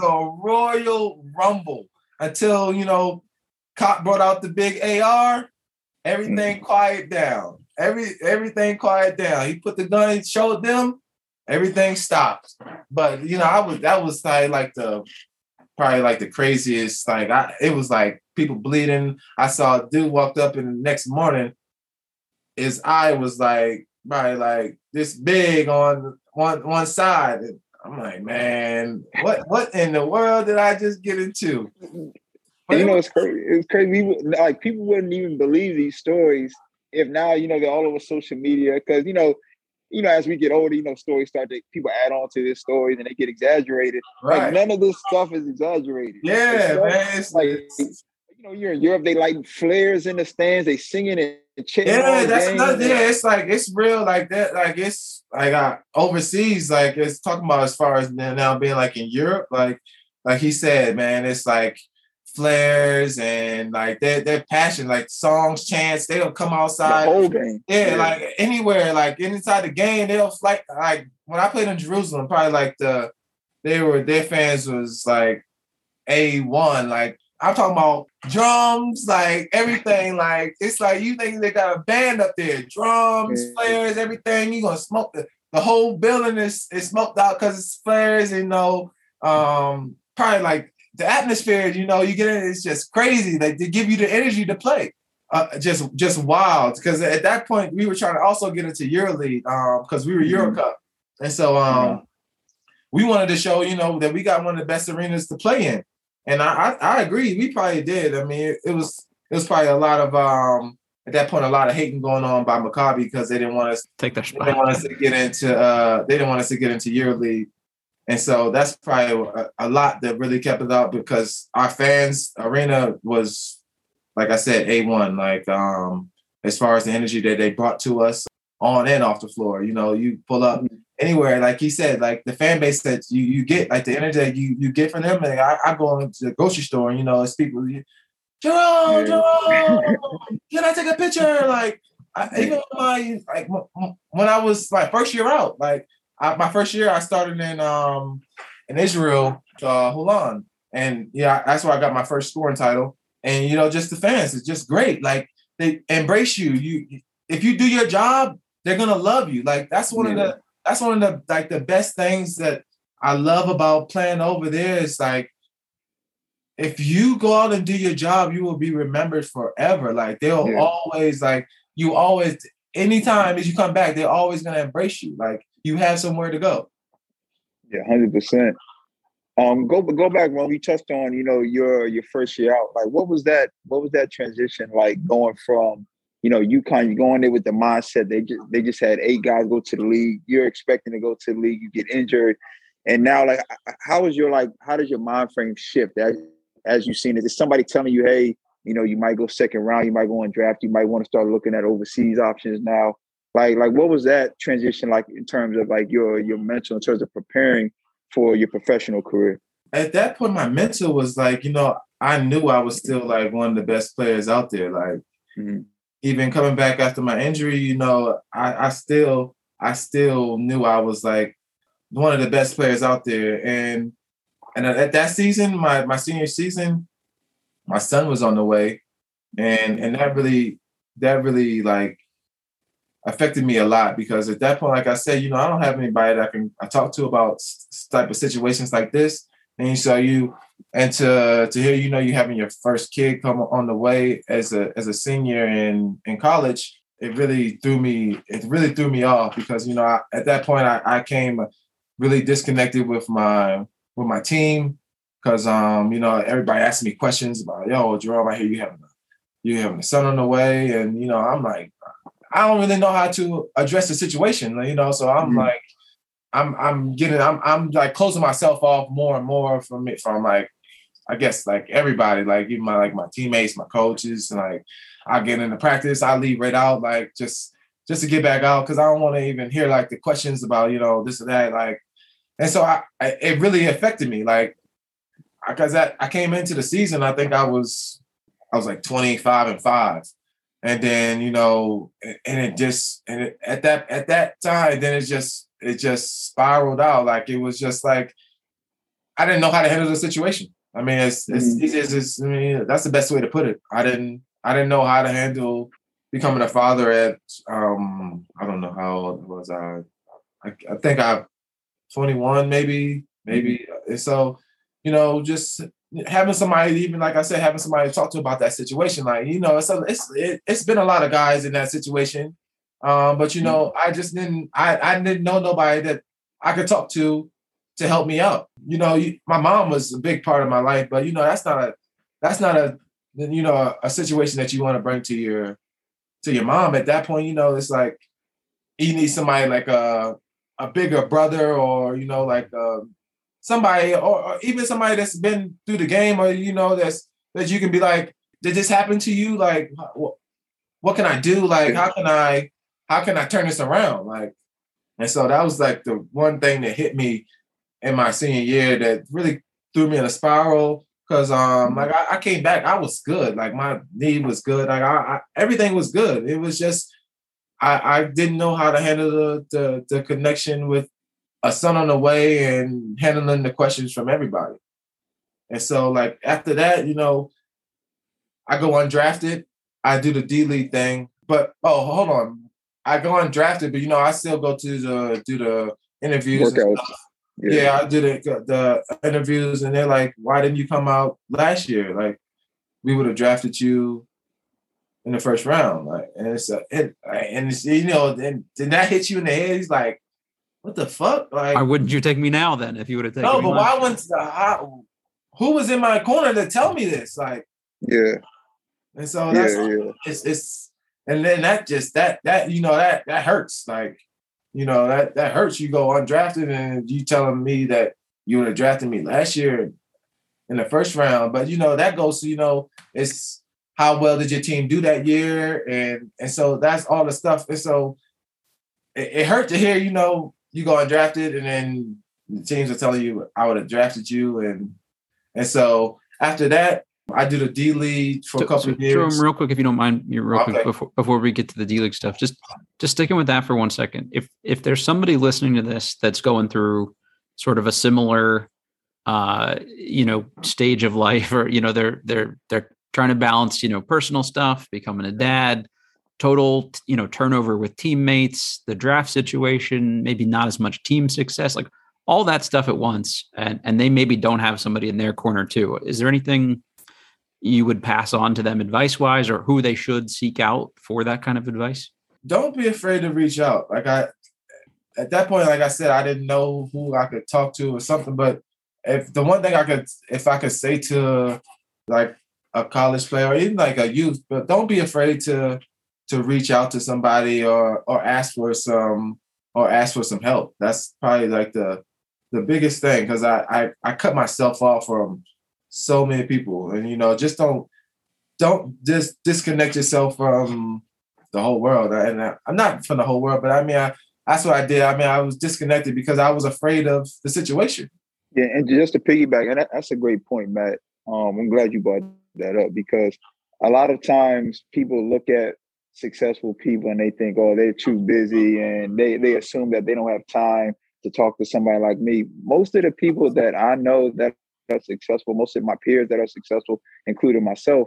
Royal Rumble until, you know, Cop brought out the big A R. Everything mm. quiet down. Every everything quiet down. He put the gun, he showed them. Everything stopped. But you know, I was that was like, like the probably like the craziest. Like I, it was like people bleeding. I saw a dude walked up, and the next morning, his eye was like probably like this big on one one side. I'm like, man, what what in the world did I just get into? But you know, it's crazy. It's crazy. We, like people wouldn't even believe these stories if now, you know, they're all over social media. Because you know, you know, as we get older, you know, stories start to people add on to their stories and they get exaggerated. Right. Like none of this stuff is exaggerated. Yeah, man. It's like you know, you're in Europe, they light flares in the stands, they singing and chanting. Yeah, that's another. Yeah, it's like it's real like that. Like it's like uh, overseas. Like it's talking about as far as now being like in Europe. Like like he said, man, it's like flares and like their their passion, like songs, chants. They'll come outside. The whole game. Yeah, yeah, like anywhere, like inside the game, they'll like like when I played in Jerusalem, probably like the they were their fans was like A one. Like I'm talking about drums, like everything. Like it's like you think they got a band up there, drums, yeah. flares, everything. You gonna smoke the the whole building is is smoked out because it's flares. You know, um, probably like the atmosphere. You know, you get in, it's just crazy. Like they give you the energy to play. Uh, just just wild. Because at that point we were trying to also get into EuroLeague because um, we were Euro Mm-hmm. Cup, and so um, Yeah. we wanted to show you know that we got one of the best arenas to play in. And I I, I agree. We probably did. I mean, it, it was it was probably a lot of um, at that point a lot of hating going on by Maccabi because they didn't want us Take their they spot. didn't want us to get into uh, they didn't want us to get into EuroLeague. And so that's probably a, a lot that really kept it up because our fans arena was, like I said, A one. Like um, as far as the energy that they brought to us on and off the floor. You know, you pull up Mhm. anywhere, like he said, like the fan base that you you get, like the energy that you you get from them. Like I, I go into the grocery store and you know, it's people, Jerome, Yeah. Jerome, can I take a picture? Like I, even my like m- when I was my first year out, like I, my first year, I started in um in Israel, uh, Holon, and yeah, that's where I got my first scoring title. And you know, just the fans, it's just great. Like they embrace you. You if you do your job, they're gonna love you. Like that's one of Yeah. the that's one of the like the best things that I love about playing over there. Is like if you go out and do your job, you will be remembered forever. Like they'll Yeah. always like you always anytime as you come back, they're always gonna embrace you. Like you have somewhere to go. Yeah, hundred percent. Um, go go back when we touched on, you know, your your first year out. Like, what was that? What was that transition like going from, you know, UConn, you going there with the mindset they just they just had eight guys go to the league. You're expecting to go to the league, you get injured, and now like, how is your like, how does your mind frame shift as as you've seen it? Is somebody telling you, hey, you know, you might go second round, you might go on draft, you might want to start looking at overseas options now. Like, like what was that transition like in terms of like your your mental, in terms of preparing for your professional career? At that point, my mental was like, you know, I knew I was still like one of the best players out there. Like Mm-hmm. even coming back after my injury, you know, I, I still I still knew I was like one of the best players out there. And and at that season, my my senior season, my son was on the way, and and that really that really like affected me a lot because at that point, like I said, you know, I don't have anybody that I can I talk to about s- type of situations like this. And so you and to to hear, you know, you having your first kid come on the way as a as a senior in in college, it really threw me it really threw me off because you know I, at that point I, I came really disconnected with my with my team because um you know everybody asking me questions about yo Jerome, I hear you having a, you having a son on the way, and you know I'm like I don't really know how to address the situation, you know. So I'm Mm-hmm. like, I'm, I'm getting, I'm, I'm like closing myself off more and more from it, from like, I guess like everybody, like even my like my teammates, my coaches, and like I get into practice, I leave right out, like just, just to get back out because I don't want to even hear like the questions about you know this and that, like, and so I, I it really affected me, like, because I, I came into the season, I think I was, I was like twenty-five and five. And then, you know, and it just, and it, at that, at that time, then it just, it just spiraled out. Like, it was just like, I didn't know how to handle the situation. I mean, it's, it's Mm-hmm. easy as it's, I mean, that's the best way to put it. I didn't, I didn't know how to handle becoming a father at, um, I don't know how old was I. I, I think I'm twenty-one, maybe, maybe. Mm-hmm. And so, you know, just having somebody, even like I said, having somebody to talk to about that situation, like you know, it's a, it's it, it's been a lot of guys in that situation, um, but you know, I just didn't, I I didn't know nobody that I could talk to to help me out. You know, you, my mom was a big part of my life, but you know, that's not a that's not a you know a, a situation that you want to bring to your to your mom at that point. You know, it's like you need somebody like a a bigger brother, or you know, like. Uh, somebody or, or even somebody that's been through the game, or you know that's that you can be like, did this happen to you? Like what, what can I do? Like how can I how can I turn this around? Like, and so that was like the one thing that hit me in my senior year that really threw me in a spiral because um like I, I came back, I was good, like my knee was good, like I, I everything was good. It was just I, I didn't know how to handle the, the the connection with a son on the way and handling the questions from everybody. And so like after that, you know, I go undrafted. I do the D League thing. But oh, hold on. I go undrafted, but you know, I still go to the do the interviews. Workouts. Yeah. yeah, I do the, the interviews, and they're like, "Why didn't you come out last year? Like, we would have drafted you in the first round." Like, and it's a, it, and it's, you know, then did that hit you in the head? He's like, "What the fuck? Like, why wouldn't you take me now then? If you would have taken no, me but last why year? wouldn't the how, who was in my corner to tell me this? Like, yeah, and so that's yeah, yeah. it's it's and then that just that that you know that that hurts. Like, you know, that that hurts. You go undrafted, and you telling me that you would have drafted me last year in the first round. But you know, that goes to, you know, it's how well did your team do that year, and and so that's all the stuff. And so it, it hurt to hear, you know, you go undrafted, and then the teams are telling you I would have drafted you, and and so after that, I do the D League for so, a couple so, of years. Jerome, real quick, if you don't mind, you real Okay. quick before before we get to the D League stuff, just just sticking with that for one second. If if there's somebody listening to this that's going through sort of a similar, uh, you know, stage of life, or you know, they're they're they're trying to balance, you know, personal stuff, becoming a dad, total, you know, turnover with teammates, the draft situation, maybe not as much team success, like all that stuff at once, and and they maybe don't have somebody in their corner too. Is there anything you would pass on to them advice wise, or who they should seek out for that kind of advice? Don't be afraid to reach out. Like I, at that point, like I said, I didn't know who I could talk to or something, but if the one thing I could, if I could say to like a college player or even like a youth, but don't be afraid to, to reach out to somebody or, or ask for some, or ask for some help. That's probably like the, the biggest thing. Cause I, I, I cut myself off from so many people, and, you know, just don't, don't just disconnect yourself from the whole world. And I, I'm not from the whole world, but I mean, I, that's what I did. I mean, I was disconnected because I was afraid of the situation. Yeah, and just to piggyback, and that, that's a great point, Matt. Um, I'm glad you brought that up, because a lot of times people look at successful people and they think, oh, they're too busy, and they, they assume that they don't have time to talk to somebody like me. Most of the people that I know that are successful, most of my peers that are successful, including myself,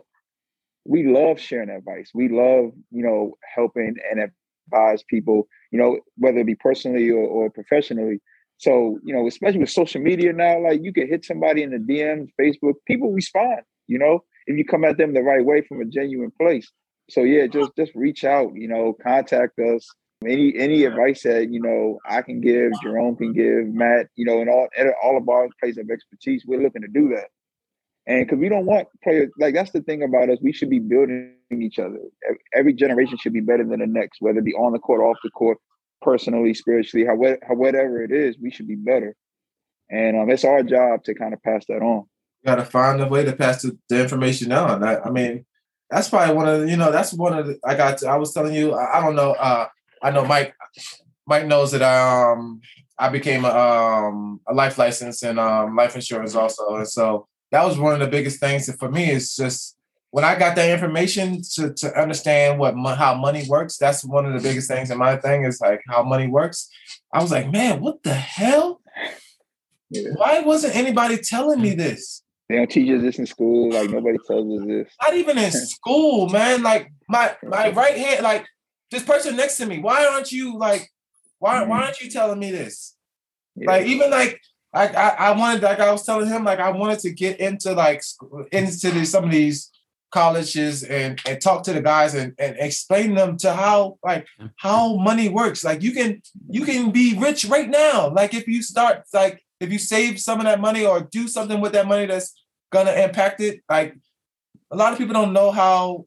we love sharing advice. We love, you know, helping and advise people, you know, whether it be personally or, or professionally. So, you know, especially with social media now, like you can hit somebody in the D Ms, Facebook, people respond, you know, if you come at them the right way from a genuine place. So yeah, just just reach out, you know, contact us. Any any advice that, you know, I can give, Jerome can give, Matt, you know, and all all of our places of expertise, we're looking to do that. And because we don't want players, like that's the thing about us, we should be building each other. Every generation should be better than the next, whether it be on the court, off the court, personally, spiritually, however, whatever it is, we should be better. And um, it's our job to kind of pass that on. You got to find a way to pass the, the information on. I, I mean, that's probably one of the, you know, that's one of the, I got, to, I was telling you, I, I don't know, uh, I know Mike, Mike knows that I, um, I became a, um, a life license and um, life insurance also. And so that was one of the biggest things for me is just when I got that information to, to understand what how money works. That's one of the biggest things in my thing is like how money works. I was like, man, what the hell? Yeah. Why wasn't anybody telling me this? They don't teach us this in school. Like nobody tells us this. Not even in school, man. Like my my right hand, like this person next to me. Why aren't you like? Why mm-hmm. why aren't you telling me this? Yeah. Like even like I, I I wanted like I was telling him like I wanted to get into like into the, some of these colleges and and talk to the guys and, and explain them to how like how money works. Like you can you can be rich right now. Like if you start like if you save some of that money or do something with that money that's gonna impact it. Like a lot of people don't know how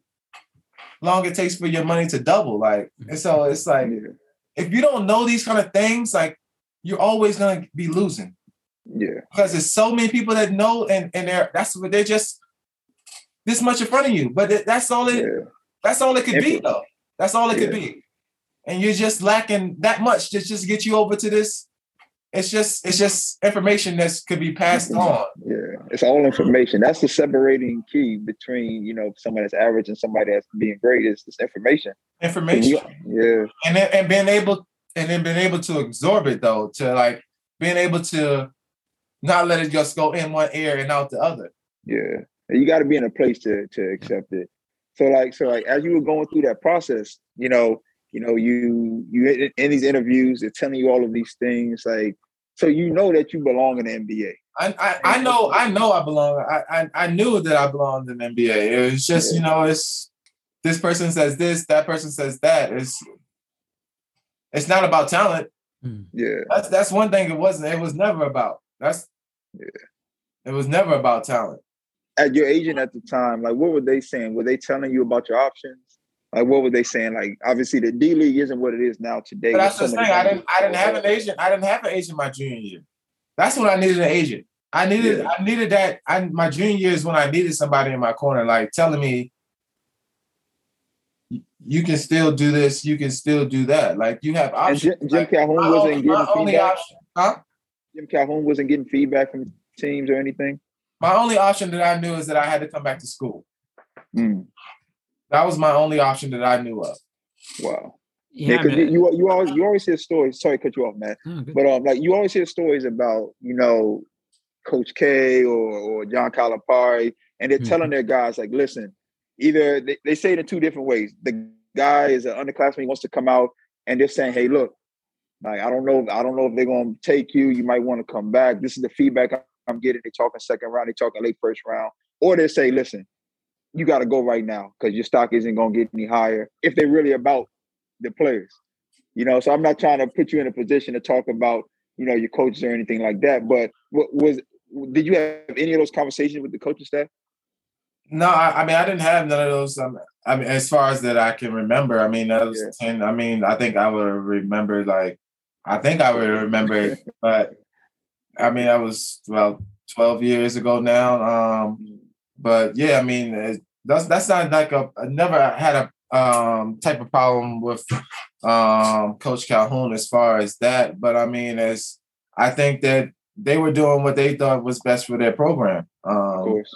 long it takes for your money to double. Like and so it's like yeah. if you don't know these kind of things, like you're always gonna be losing. Yeah, because there's so many people that know, and and they're that's what they're just this much in front of you. But it, that's all it. Yeah. That's all it could be, though. That's all it yeah. could be. And you're just lacking that much to just get you over to this. It's just it's just information that could be passed on. Yeah, it's all information. That's the separating key between you know somebody that's average and somebody that's being great. Is this information? Information. We, yeah, and then, and being able and then being able to absorb it though, to like being able to. Not let it just go in one ear and out the other. Yeah, you got to be in a place to to accept it. So like, so like, as you were going through that process, you know, You know, you you in these interviews, they're telling you all of these things, like, so you know that you belong in the N B A. I, I, I know I know I belong. I, I I knew that I belonged in the N B A. It was just, yeah. you know, it's this person says this, that person says that. It's it's not about talent. Yeah. That's that's one thing it wasn't. It was never about. That's yeah. It was never about talent. At your agent at the time, like, what were they saying? Were they telling you about your options? Like, what were they saying? Like, obviously the D League isn't what it is now today. But that's the thing. I didn't I didn't have an agent. I didn't have an agent my junior year. That's when I needed an agent. I needed yeah. I needed that. I my junior year is when I needed somebody in my corner, like telling me, you can still do this, you can still do that. Like, you have options. And Jim, Jim like, Calhoun wasn't only, getting feedback. Option, huh? Jim Calhoun wasn't getting feedback from teams or anything. My only option that I knew is that I had to come back to school. Mm. That was my only option that I knew of. Wow. Yeah, yeah, you, you you always you always hear stories. Sorry to cut you off, Matt. Oh, but um, like you always hear stories about, you know, Coach K or or John Calipari, and they're mm-hmm. telling their guys, like, listen, either they, they say it in two different ways. The guy is an underclassman, he wants to come out, and they're saying, hey, look, like, I don't know, I don't know if they're gonna take you. You might want to come back. This is the feedback I'm getting. They're talking second round, they're talking late first round, or they say, listen, you got to go right now because your stock isn't gonna get any higher. If they're really about the players, you know. So I'm not trying to put you in a position to talk about, you know, your coaches or anything like that. But what was did you have any of those conversations with the coaching staff? No, I, I mean, I didn't have none of those. Um, I mean, as far as that I can remember, I mean, that was yeah. ten. I mean, I think I would remember, like, I think I would remember, but I mean, that was well twelve years ago now. Um, but yeah, I mean, it, that's that's not like a. I never had a um, type of problem with um, Coach Calhoun as far as that. But I mean, as I think that they were doing what they thought was best for their program. Um, of course.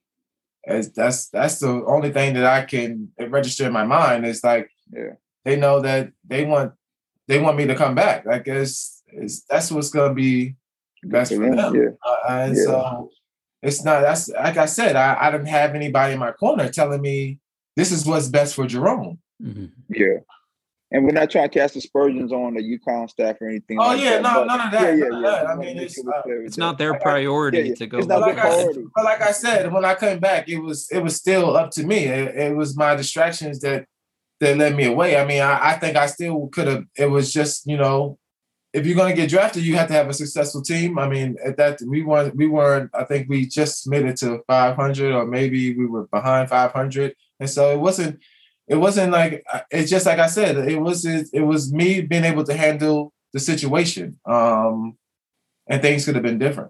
As that's that's the only thing that I can register in my mind is like yeah. they know that they want they want me to come back. Like it's, it's that's what's gonna be best for them. Yeah. Uh, and yeah. so it's not that's like I said, I, I didn't have anybody in my corner telling me this is what's best for Jerome. Mm-hmm. Yeah. And we're not trying to cast aspersions on the UConn staff or anything. Oh like yeah, that, no, none of that. Yeah, yeah, yeah. yeah. I mean, it's, uh, it's not their priority yeah, yeah. to go. It's not but, their like priority. I, but like I said, when I came back, it was it was still up to me. It, it was my distractions that that led me away. I mean, I, I think I still could have. It was just, you know, if you're going to get drafted, you have to have a successful team. I mean, at that we weren't. We weren't. I think we just made it to five hundred, or maybe we were behind five hundred, and so it wasn't. It wasn't like it's just like I said. It was it, it was me being able to handle the situation, um, and things could have been different.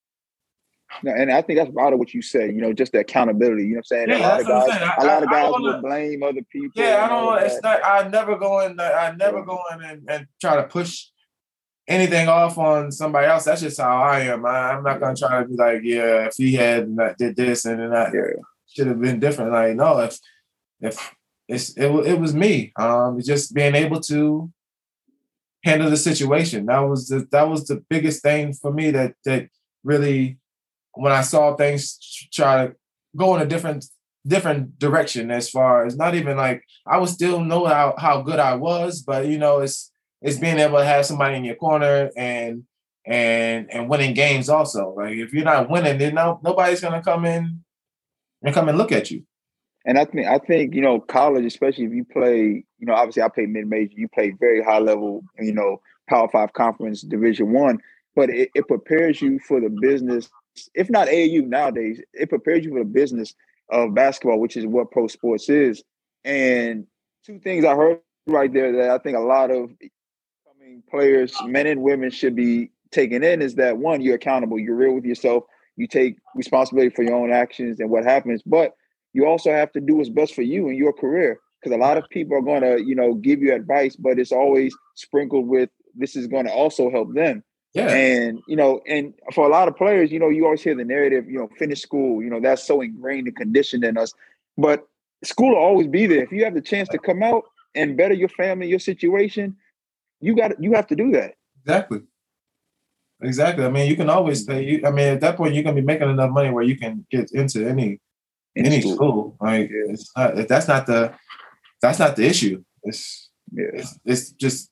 No, and I think that's part of what you said. You know, just the accountability. You know what I'm saying? Yeah, a lot of guys, I, a lot of guys wanna, will blame other people. Yeah, I don't. It's not. I never go in. I never go in and, and try to push anything off on somebody else. That's just how I am. I, I'm not gonna try to be like, yeah, if he had not did this and then that yeah. should have been different. Like, no, if if It's it, it was me, um, just being able to handle the situation. That was the that was the biggest thing for me. That that really, when I saw things try to go in a different different direction, as far as not even like I would still know how, how good I was, but you know, it's it's being able to have somebody in your corner and and and winning games also. Like if you're not winning, then no, nobody's gonna come in and come and look at you. And I think I think you know, college, especially if you play, you know, obviously I played mid major, you play very high level, you know, Power Five conference, Division One, but it, it prepares you for the business. If not A A U nowadays, it prepares you for the business of basketball, which is what pro sports is. And two things I heard right there that I think a lot of incoming players, men and women, should be taking in is that one, you're accountable, you're real with yourself, you take responsibility for your own actions and what happens, but you also have to do what's best for you in your career, because a lot of people are going to, you know, give you advice, but it's always sprinkled with this is going to also help them. Yeah. And, you know, and for a lot of players, you know, you always hear the narrative, you know, finish school, you know, that's so ingrained and conditioned in us. But school will always be there. If you have the chance to come out and better your family, your situation, you got you have to do that. Exactly. Exactly. I mean, you can always pay. You, I mean, at that point, you're going to be making enough money where you can get into any In any school. school. Like it's not, that's not the that's not the issue. It's Yeah. It's, it's just,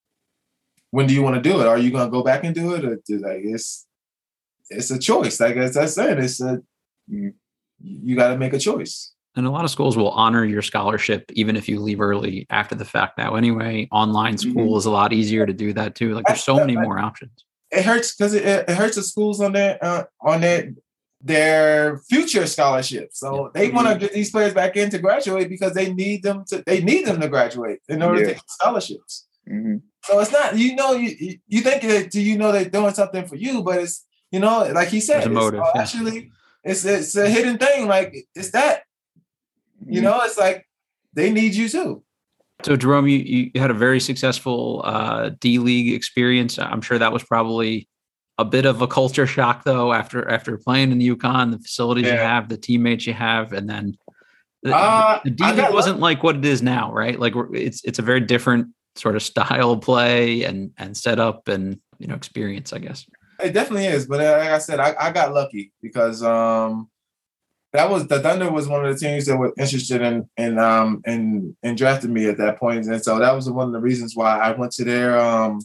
when do you want to do it? Are you going to go back and do it? Or do, like, it's, it's a choice. Like as I said, it's a, mm. you got to make a choice. And a lot of schools will honor your scholarship even if you leave early after the fact now anyway. Online school mm-hmm. is a lot easier to do that too. Like there's so many more options. It hurts because it, it hurts the schools on their uh, on their their future scholarships. So yeah. they want to get these players back in to graduate because they need them to they need them to graduate in order yeah. to get scholarships. Mm-hmm. So it's not, you know, you you think that you know they're doing something for you, but it's, you know, like he said, a motive, it's, uh, yeah. actually it's it's a hidden thing. Like it's that, you know, it's like they need you too. So Jerome, you, you had a very successful uh, D League experience. I'm sure that was probably a bit of a culture shock, though, after after playing in the UConn, the facilities yeah. you have, the teammates you have, and then the, uh, the D League wasn't like what it is now, right? Like it's it's a very different sort of style of play and and setup and you know experience, I guess. It definitely is, but like I said, I, I got lucky because. Um, That was the Thunder was one of the teams that were interested in in um in in drafting me at that point, and so that was one of the reasons why I went to their um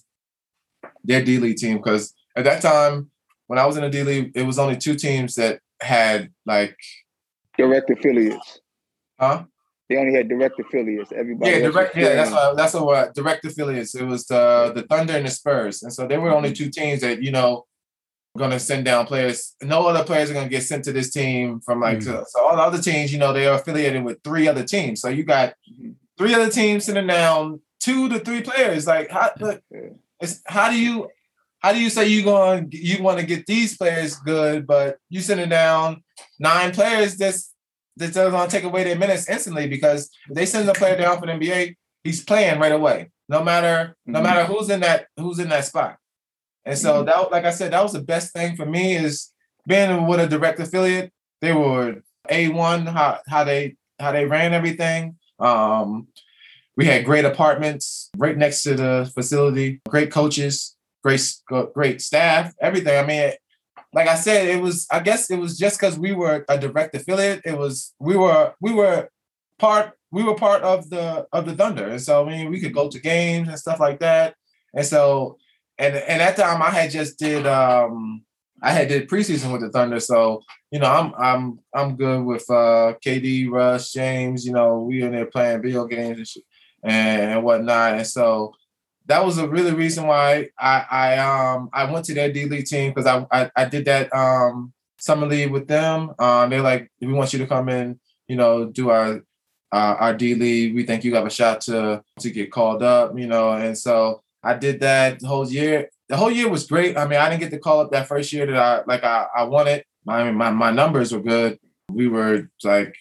their D League team, because at that time when I was in the D League, it was only two teams that had like direct affiliates. Huh? They only had direct affiliates. Everybody. Yeah, direct. Yeah, that's what that's what direct affiliates. It was the the Thunder and the Spurs, and so there were only two teams that you know. Going to send down players. No other players are going to get sent to this team from like mm-hmm. so, so all the other teams, you know, they are affiliated with three other teams. So you got three other teams sending down two to three players. Like how look, it's how do you how do you say you going you want to get these players good, but you sending down nine players that's that's going to take away their minutes instantly, because if they send a player down for the N B A, he's playing right away, no matter mm-hmm. no matter who's in that who's in that spot. And so that, like I said, that was the best thing for me is being with a direct affiliate. They were A one, how how they how they ran everything. Um, we had great apartments right next to the facility, great coaches, great great staff, everything. I mean, like I said, it was. I guess it was just because we were a direct affiliate. It was we were we were part we were part of the of the Thunder, and so I mean, we could go to games and stuff like that, and so. And and at that time I had just did um I had did preseason with the Thunder, so you know I'm I'm I'm good with uh, K D, Russ, James. You know we in there playing video games and shit and whatnot, and so that was a really reason why I I um I went to their D League team, because I, I I did that um summer league with them. Um, they're like, we want you to come in, you know, do our uh, our D League. We think you have a shot to to get called up, you know, and so. I did that the whole year. The whole year was great. I mean, I didn't get to call up that first year that I like I, I wanted. I mean, my, my numbers were good. We were like,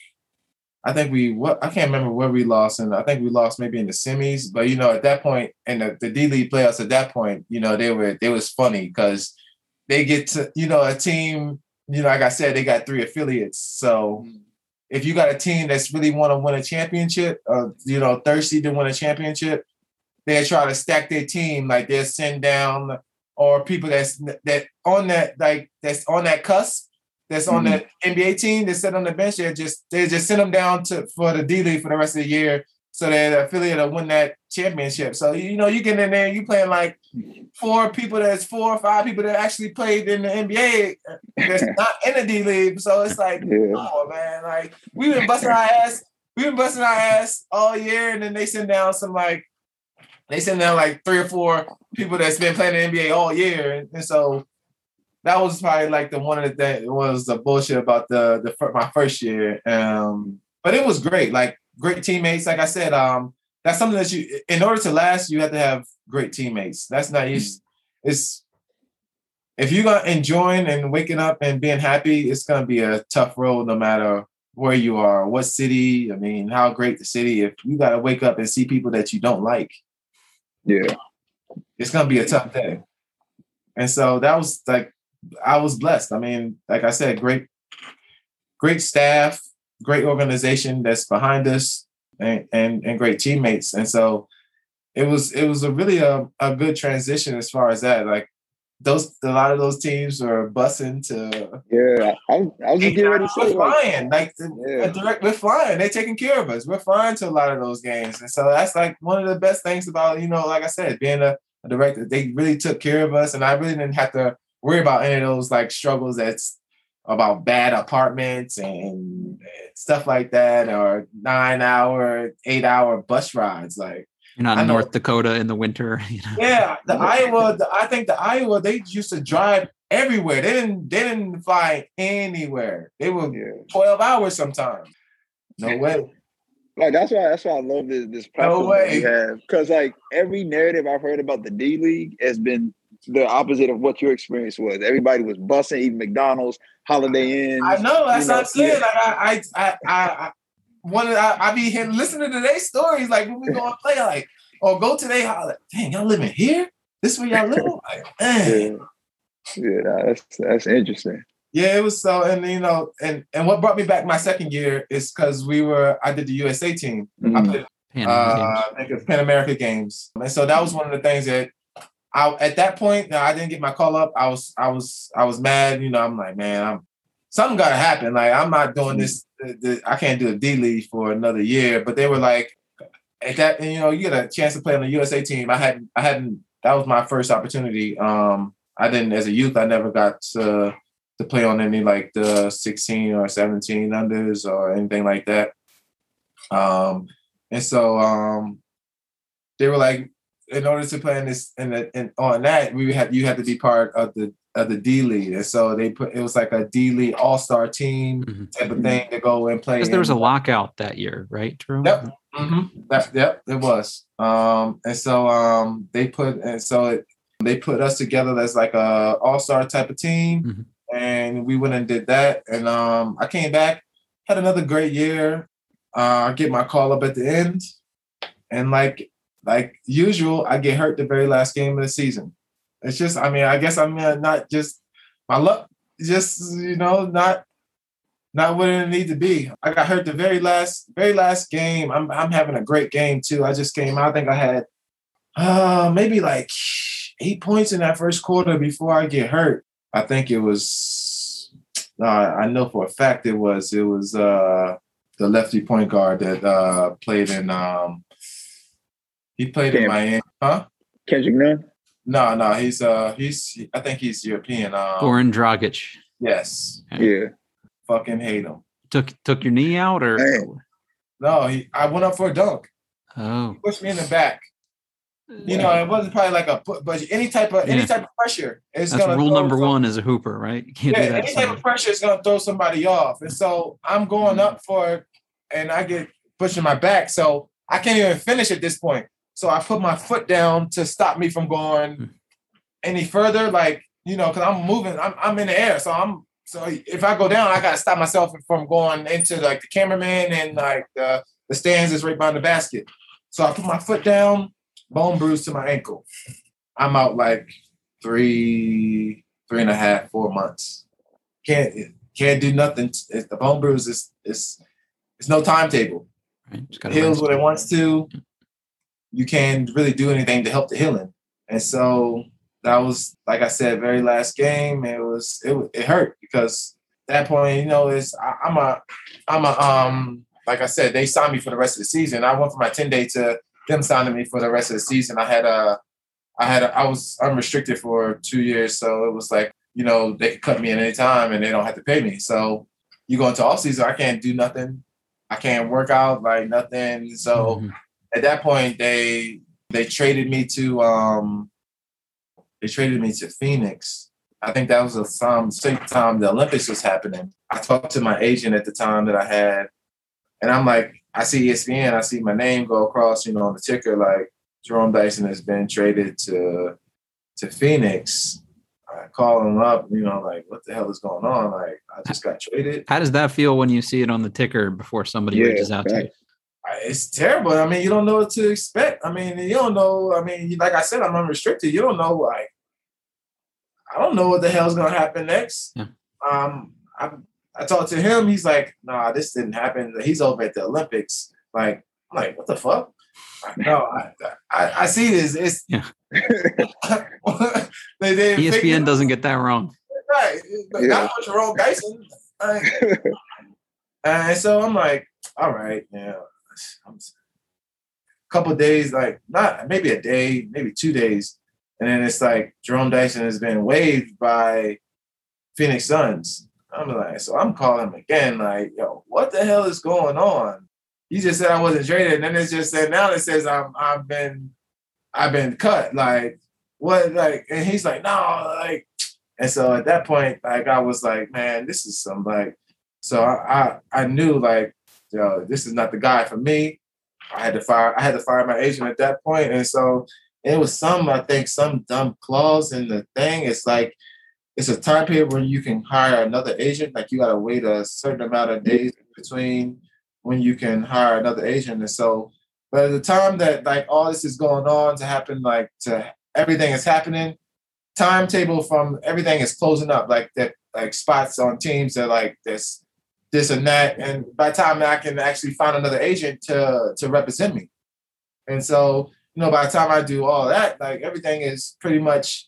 I think we what I can't remember where we lost, and I think we lost maybe in the semis. But you know, at that point, in the, the D League playoffs, at that point, you know, they were they was funny because they get to you know a team. You know, like I said, they got three affiliates. So if you got a team that's really want to win a championship, uh, you know, thirsty to win a championship. They try to stack their team, like they'll send down or people that's that on that like that's on that cusp, that's on mm-hmm. the N B A team that sit on the bench. They just they just send them down to for the D League for the rest of the year, so that the affiliate will win that championship. So you know you get in there, you playing like four people that's four or five people that actually played in the N B A that's not in the D League. So it's like, yeah. oh man, like we've been busting our ass, we've been busting our ass all year, and then they send down some like. They send down like three or four people that's been playing the N B A all year, and, and so that was probably like the one of the things was the bullshit about the the my first year. Um, but it was great, like great teammates. Like I said, um, that's something that you, in order to last, you have to have great teammates. That's not it's, it's if you're gonna enjoying and waking up and being happy, it's gonna be a tough road no matter where you are, what city. I mean, how great the city. If you gotta wake up and see people that you don't like. Yeah, it's gonna be a tough day, and so that was like I was blessed. I mean, like I said, great, great staff, great organization that's behind us, and and, and great teammates, and so it was it was a really a, a good transition as far as that. Like those a lot of those teams were busing to. Yeah, I, was- I was just getting ready to We're say like, flying, like the, yeah. direct. We're flying. They're taking care of us. We're flying to a lot of those games, and so that's like one of the best things about you know, like I said, being a, a director. They really took care of us, and I really didn't have to worry about any of those like struggles that's about bad apartments and stuff like that, or nine hour, eight hour bus rides. Like You're not I in know- North Dakota in the winter. You know? yeah, the Iowa. The, I think the Iowa they used to drive everywhere. They didn't. They didn't fly anywhere. They were Yeah. twelve hours sometimes. No way. Like that's why that's why I love this this platform that we way. have. Because like every narrative I've heard about the D League has been the opposite of what your experience was. Everybody was busting, eating McDonald's, Holiday Inns. I know. That's you know, what I'm saying. yeah. Like I, I, I, I, I one of I, I be here listening to their stories. Like when we go and play, like or go to their house. Like, dang, y'all living here? This where y'all live? Like, man. Yeah, yeah, nah, that's that's interesting. Yeah, it was so, and you know, and and what brought me back my second year is because we were, I did the U S A team. Mhm. I played, Pan Am uh, Games. I think it's Pan America Games, and so that was one of the things that I at that point, now I didn't get my call up. I was, I was, I was mad. You know, I'm like, man, I'm something got to happen. Like, I'm not doing this. The, the, I can't do a D League for another year. But they were like, at that, and, you know, you get a chance to play on the U S A team. I hadn't, I hadn't. That was my first opportunity. Um, I didn't, as a youth, I never got to. to play on any like the sixteen or seventeen unders or anything like that. Um, and so um, they were like, in order to play in this in the in, on that, we had you had to be part of the of the D League. And so they put it was like a D League all star team Mhm. type of thing to go and play. Because there was a in. lockout that year, right, Drew? Yep. Mm-hmm. That, yep, it was. Um, and so um, they put and so it, they put us together as like a all star type of team. Mhm. And we went and did that. And um, I came back, had another great year. Uh, I get my call up at the end. And like like usual, I get hurt the very last game of the season. It's just, I mean, I guess I'm not just, my luck, just, you know, not not what it need to be. I got hurt the very last, very last game. I'm I'm having a great game too. I just came out, I think I had uh, maybe like eight points in that first quarter before I get hurt. I think it was, uh, I know for a fact it was, it was uh, the lefty point guard that uh, played in, um, he played Damn. in Miami, huh? Kendrick Nunn? No, no, he's, uh, he's, I think he's European. Um, Goran Dragic. Yes. Yeah. Fucking hate him. Took took your knee out or? Man. No, he, I went up for a dunk. Oh. He pushed me in the back. You know, it wasn't probably like a, pu- but any type of, any Yeah. type of pressure is That's gonna rule throw number some- one as a hooper, right? You can't Yeah, do that. any to type somebody. of pressure is gonna throw somebody off. And so I'm going up for it and I get pushing my back. So I can't even finish at this point. So I put my foot down to stop me from going Hmm. any further. Like, you know, because I'm moving, I'm I'm in the air. So I'm so if I go down, I gotta stop myself from going into like the cameraman and like the, the stands is right behind the basket. So I put my foot down, bone bruise to my ankle. I'm out like three, three and a half, four months. Can't can't do nothing. It's, the bone bruise is is it's no timetable. Right? Just It gotta heals rest. when it wants to. You can't really do anything to help the healing. And so that was, like I said, very last game. It was it it hurt because at that point, you know, it's I, I'm a I'm a um like I said, they signed me for the rest of the season. I went from my ten day to them signing me for the rest of the season. I had a I had a, I was unrestricted for two years, so it was like, you know, they could cut me at any time and they don't have to pay me. So you go into off season, I can't do nothing. I can't work out, like nothing. So Mhm. at that point, they they traded me to um they traded me to Phoenix. I think that was the time, same time the Olympics was happening. I talked to my agent at the time that I had, and I'm like, I see E S P N, I see my name go across, you know, on the ticker, like Jerome Dyson has been traded to to Phoenix. I call him up, you know, like, what the hell is going on? Like, I just got traded. How does that feel when you see it on the ticker before somebody Yeah, reaches out to you? right. It's terrible. I mean, you don't know what to expect. I mean, you don't know. I mean, like I said, I'm unrestricted. You don't know, like, I don't know what the hell's gonna happen next. Yeah. Um, I I talked to him. He's like, nah, this didn't happen. He's over at the Olympics. Like, I'm like, what the fuck? No, I, I, I see this. It's yeah. they, they E S P N doesn't get that wrong. Right. But yeah. Not for Jerome Dyson. Like, and so I'm like, all right, yeah. I'm, a couple of days, like not maybe a day, maybe two days. And then it's like Jerome Dyson has been waived by Phoenix Suns. I'm like, so I'm calling him again, like, yo, what the hell is going on? You just said I wasn't traded, and then it's just said now it says I'm I've been I've been cut. Like, what like and he's like, no, like, and so at that point, like I was like, man, this is some like so I I, I knew like, yo, this is not the guy for me. I had to fire I had to fire my agent at that point. And so it was some, I think, some dumb clause in the thing. It's like it's a time period when you can hire another agent. Like you gotta wait a certain amount of days between when you can hire another agent. And so, but at the time that like all this is going on to happen, like to everything is happening, timetable from everything is closing up. Like that, like spots on teams that like this, this and that. And by the time I can actually find another agent to to represent me, and so you know, by the time I do all that, like everything is pretty much.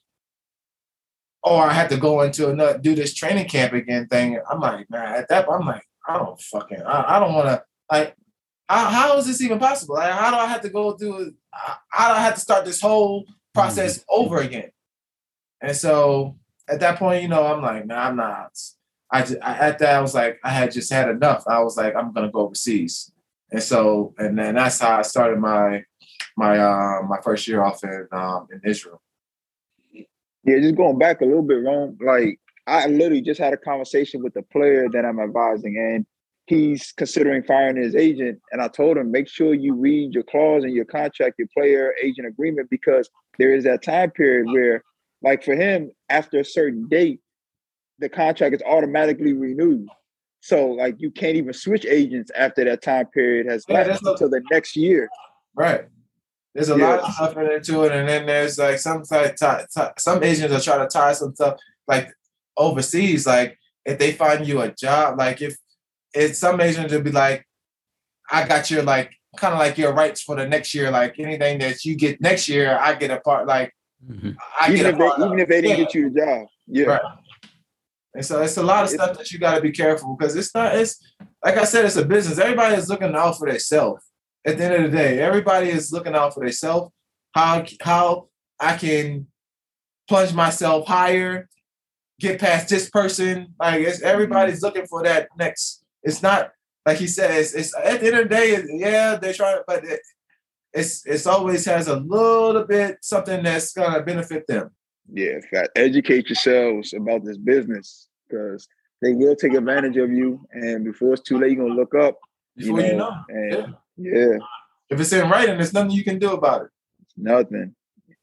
Or I had to go into another, do this training camp again thing. I'm like, man, at that point, I'm like, I don't fucking, I, I don't want to, like, how, how is this even possible? Like, how do I have to go through, how do I have to start this whole process mm-hmm. over again? And so at that point, you know, I'm like, nah, I'm not. I, just, I at that, I was like, I had just had enough. I was like, I'm going to go overseas. And so, and then that's how I started my, my, uh, my first year off in, um, in Israel. Yeah, just going back a little bit, Rome, like I literally just had a conversation with the player that I'm advising, and he's considering firing his agent. And I told him, make sure you read your clause in your contract, your player agent agreement, because there is that time period where, like for him, after a certain date, the contract is automatically renewed. So like you can't even switch agents after that time period has yeah, lasted until the next year. Right. There's a yeah. lot of stuff into it, and then there's like some like, t- t- some agents are trying to tie some stuff like overseas. Like if they find you a job, like if it's some agents will be like, I got your like kind of like your rights for the next year. Like anything that you get next year, I get a part. Like mm-hmm. I even get a part. They, even if they didn't yeah. get you the job, yeah. Right. And so it's a lot of it's, stuff that you got to be careful because it's not. It's like I said, it's a business. Everybody is looking out for themselves. At the end of the day, everybody is looking out for themselves. How how I can plunge myself higher, get past this person. Like it's, everybody's looking for that next. It's not like he said. It's, it's at the end of the day. Yeah, they're trying, but it, it's it's always has a little bit something that's gonna benefit them. Yeah, got educate yourselves about this business because they will take advantage of you, and before it's too late, you're gonna look up. Before you know, you know. And, yeah. Yeah. If it's in writing, there's nothing you can do about it. Nothing.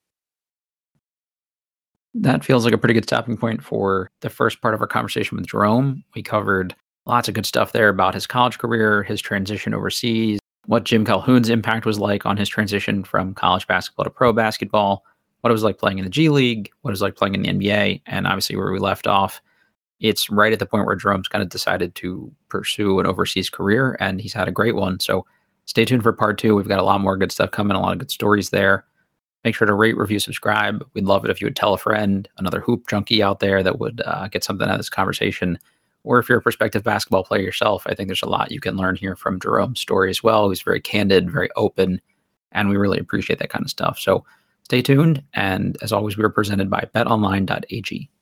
That feels like a pretty good stopping point for the first part of our conversation with Jerome. We covered lots of good stuff there about his college career, his transition overseas, what Jim Calhoun's impact was like on his transition from college basketball to pro basketball, what it was like playing in the G League, what it was like playing in the N B A, and obviously where we left off. It's right at the point where Jerome's kind of decided to pursue an overseas career, and he's had a great one. So stay tuned for part two. We've got a lot more good stuff coming, a lot of good stories there. Make sure to rate, review, subscribe. We'd love it if you would tell a friend, another hoop junkie out there that would uh, get something out of this conversation. Or if you're a prospective basketball player yourself, I think there's a lot you can learn here from Jerome's story as well. He's very candid, very open, and we really appreciate that kind of stuff. So stay tuned. And as always, we are presented by bet online dot a g.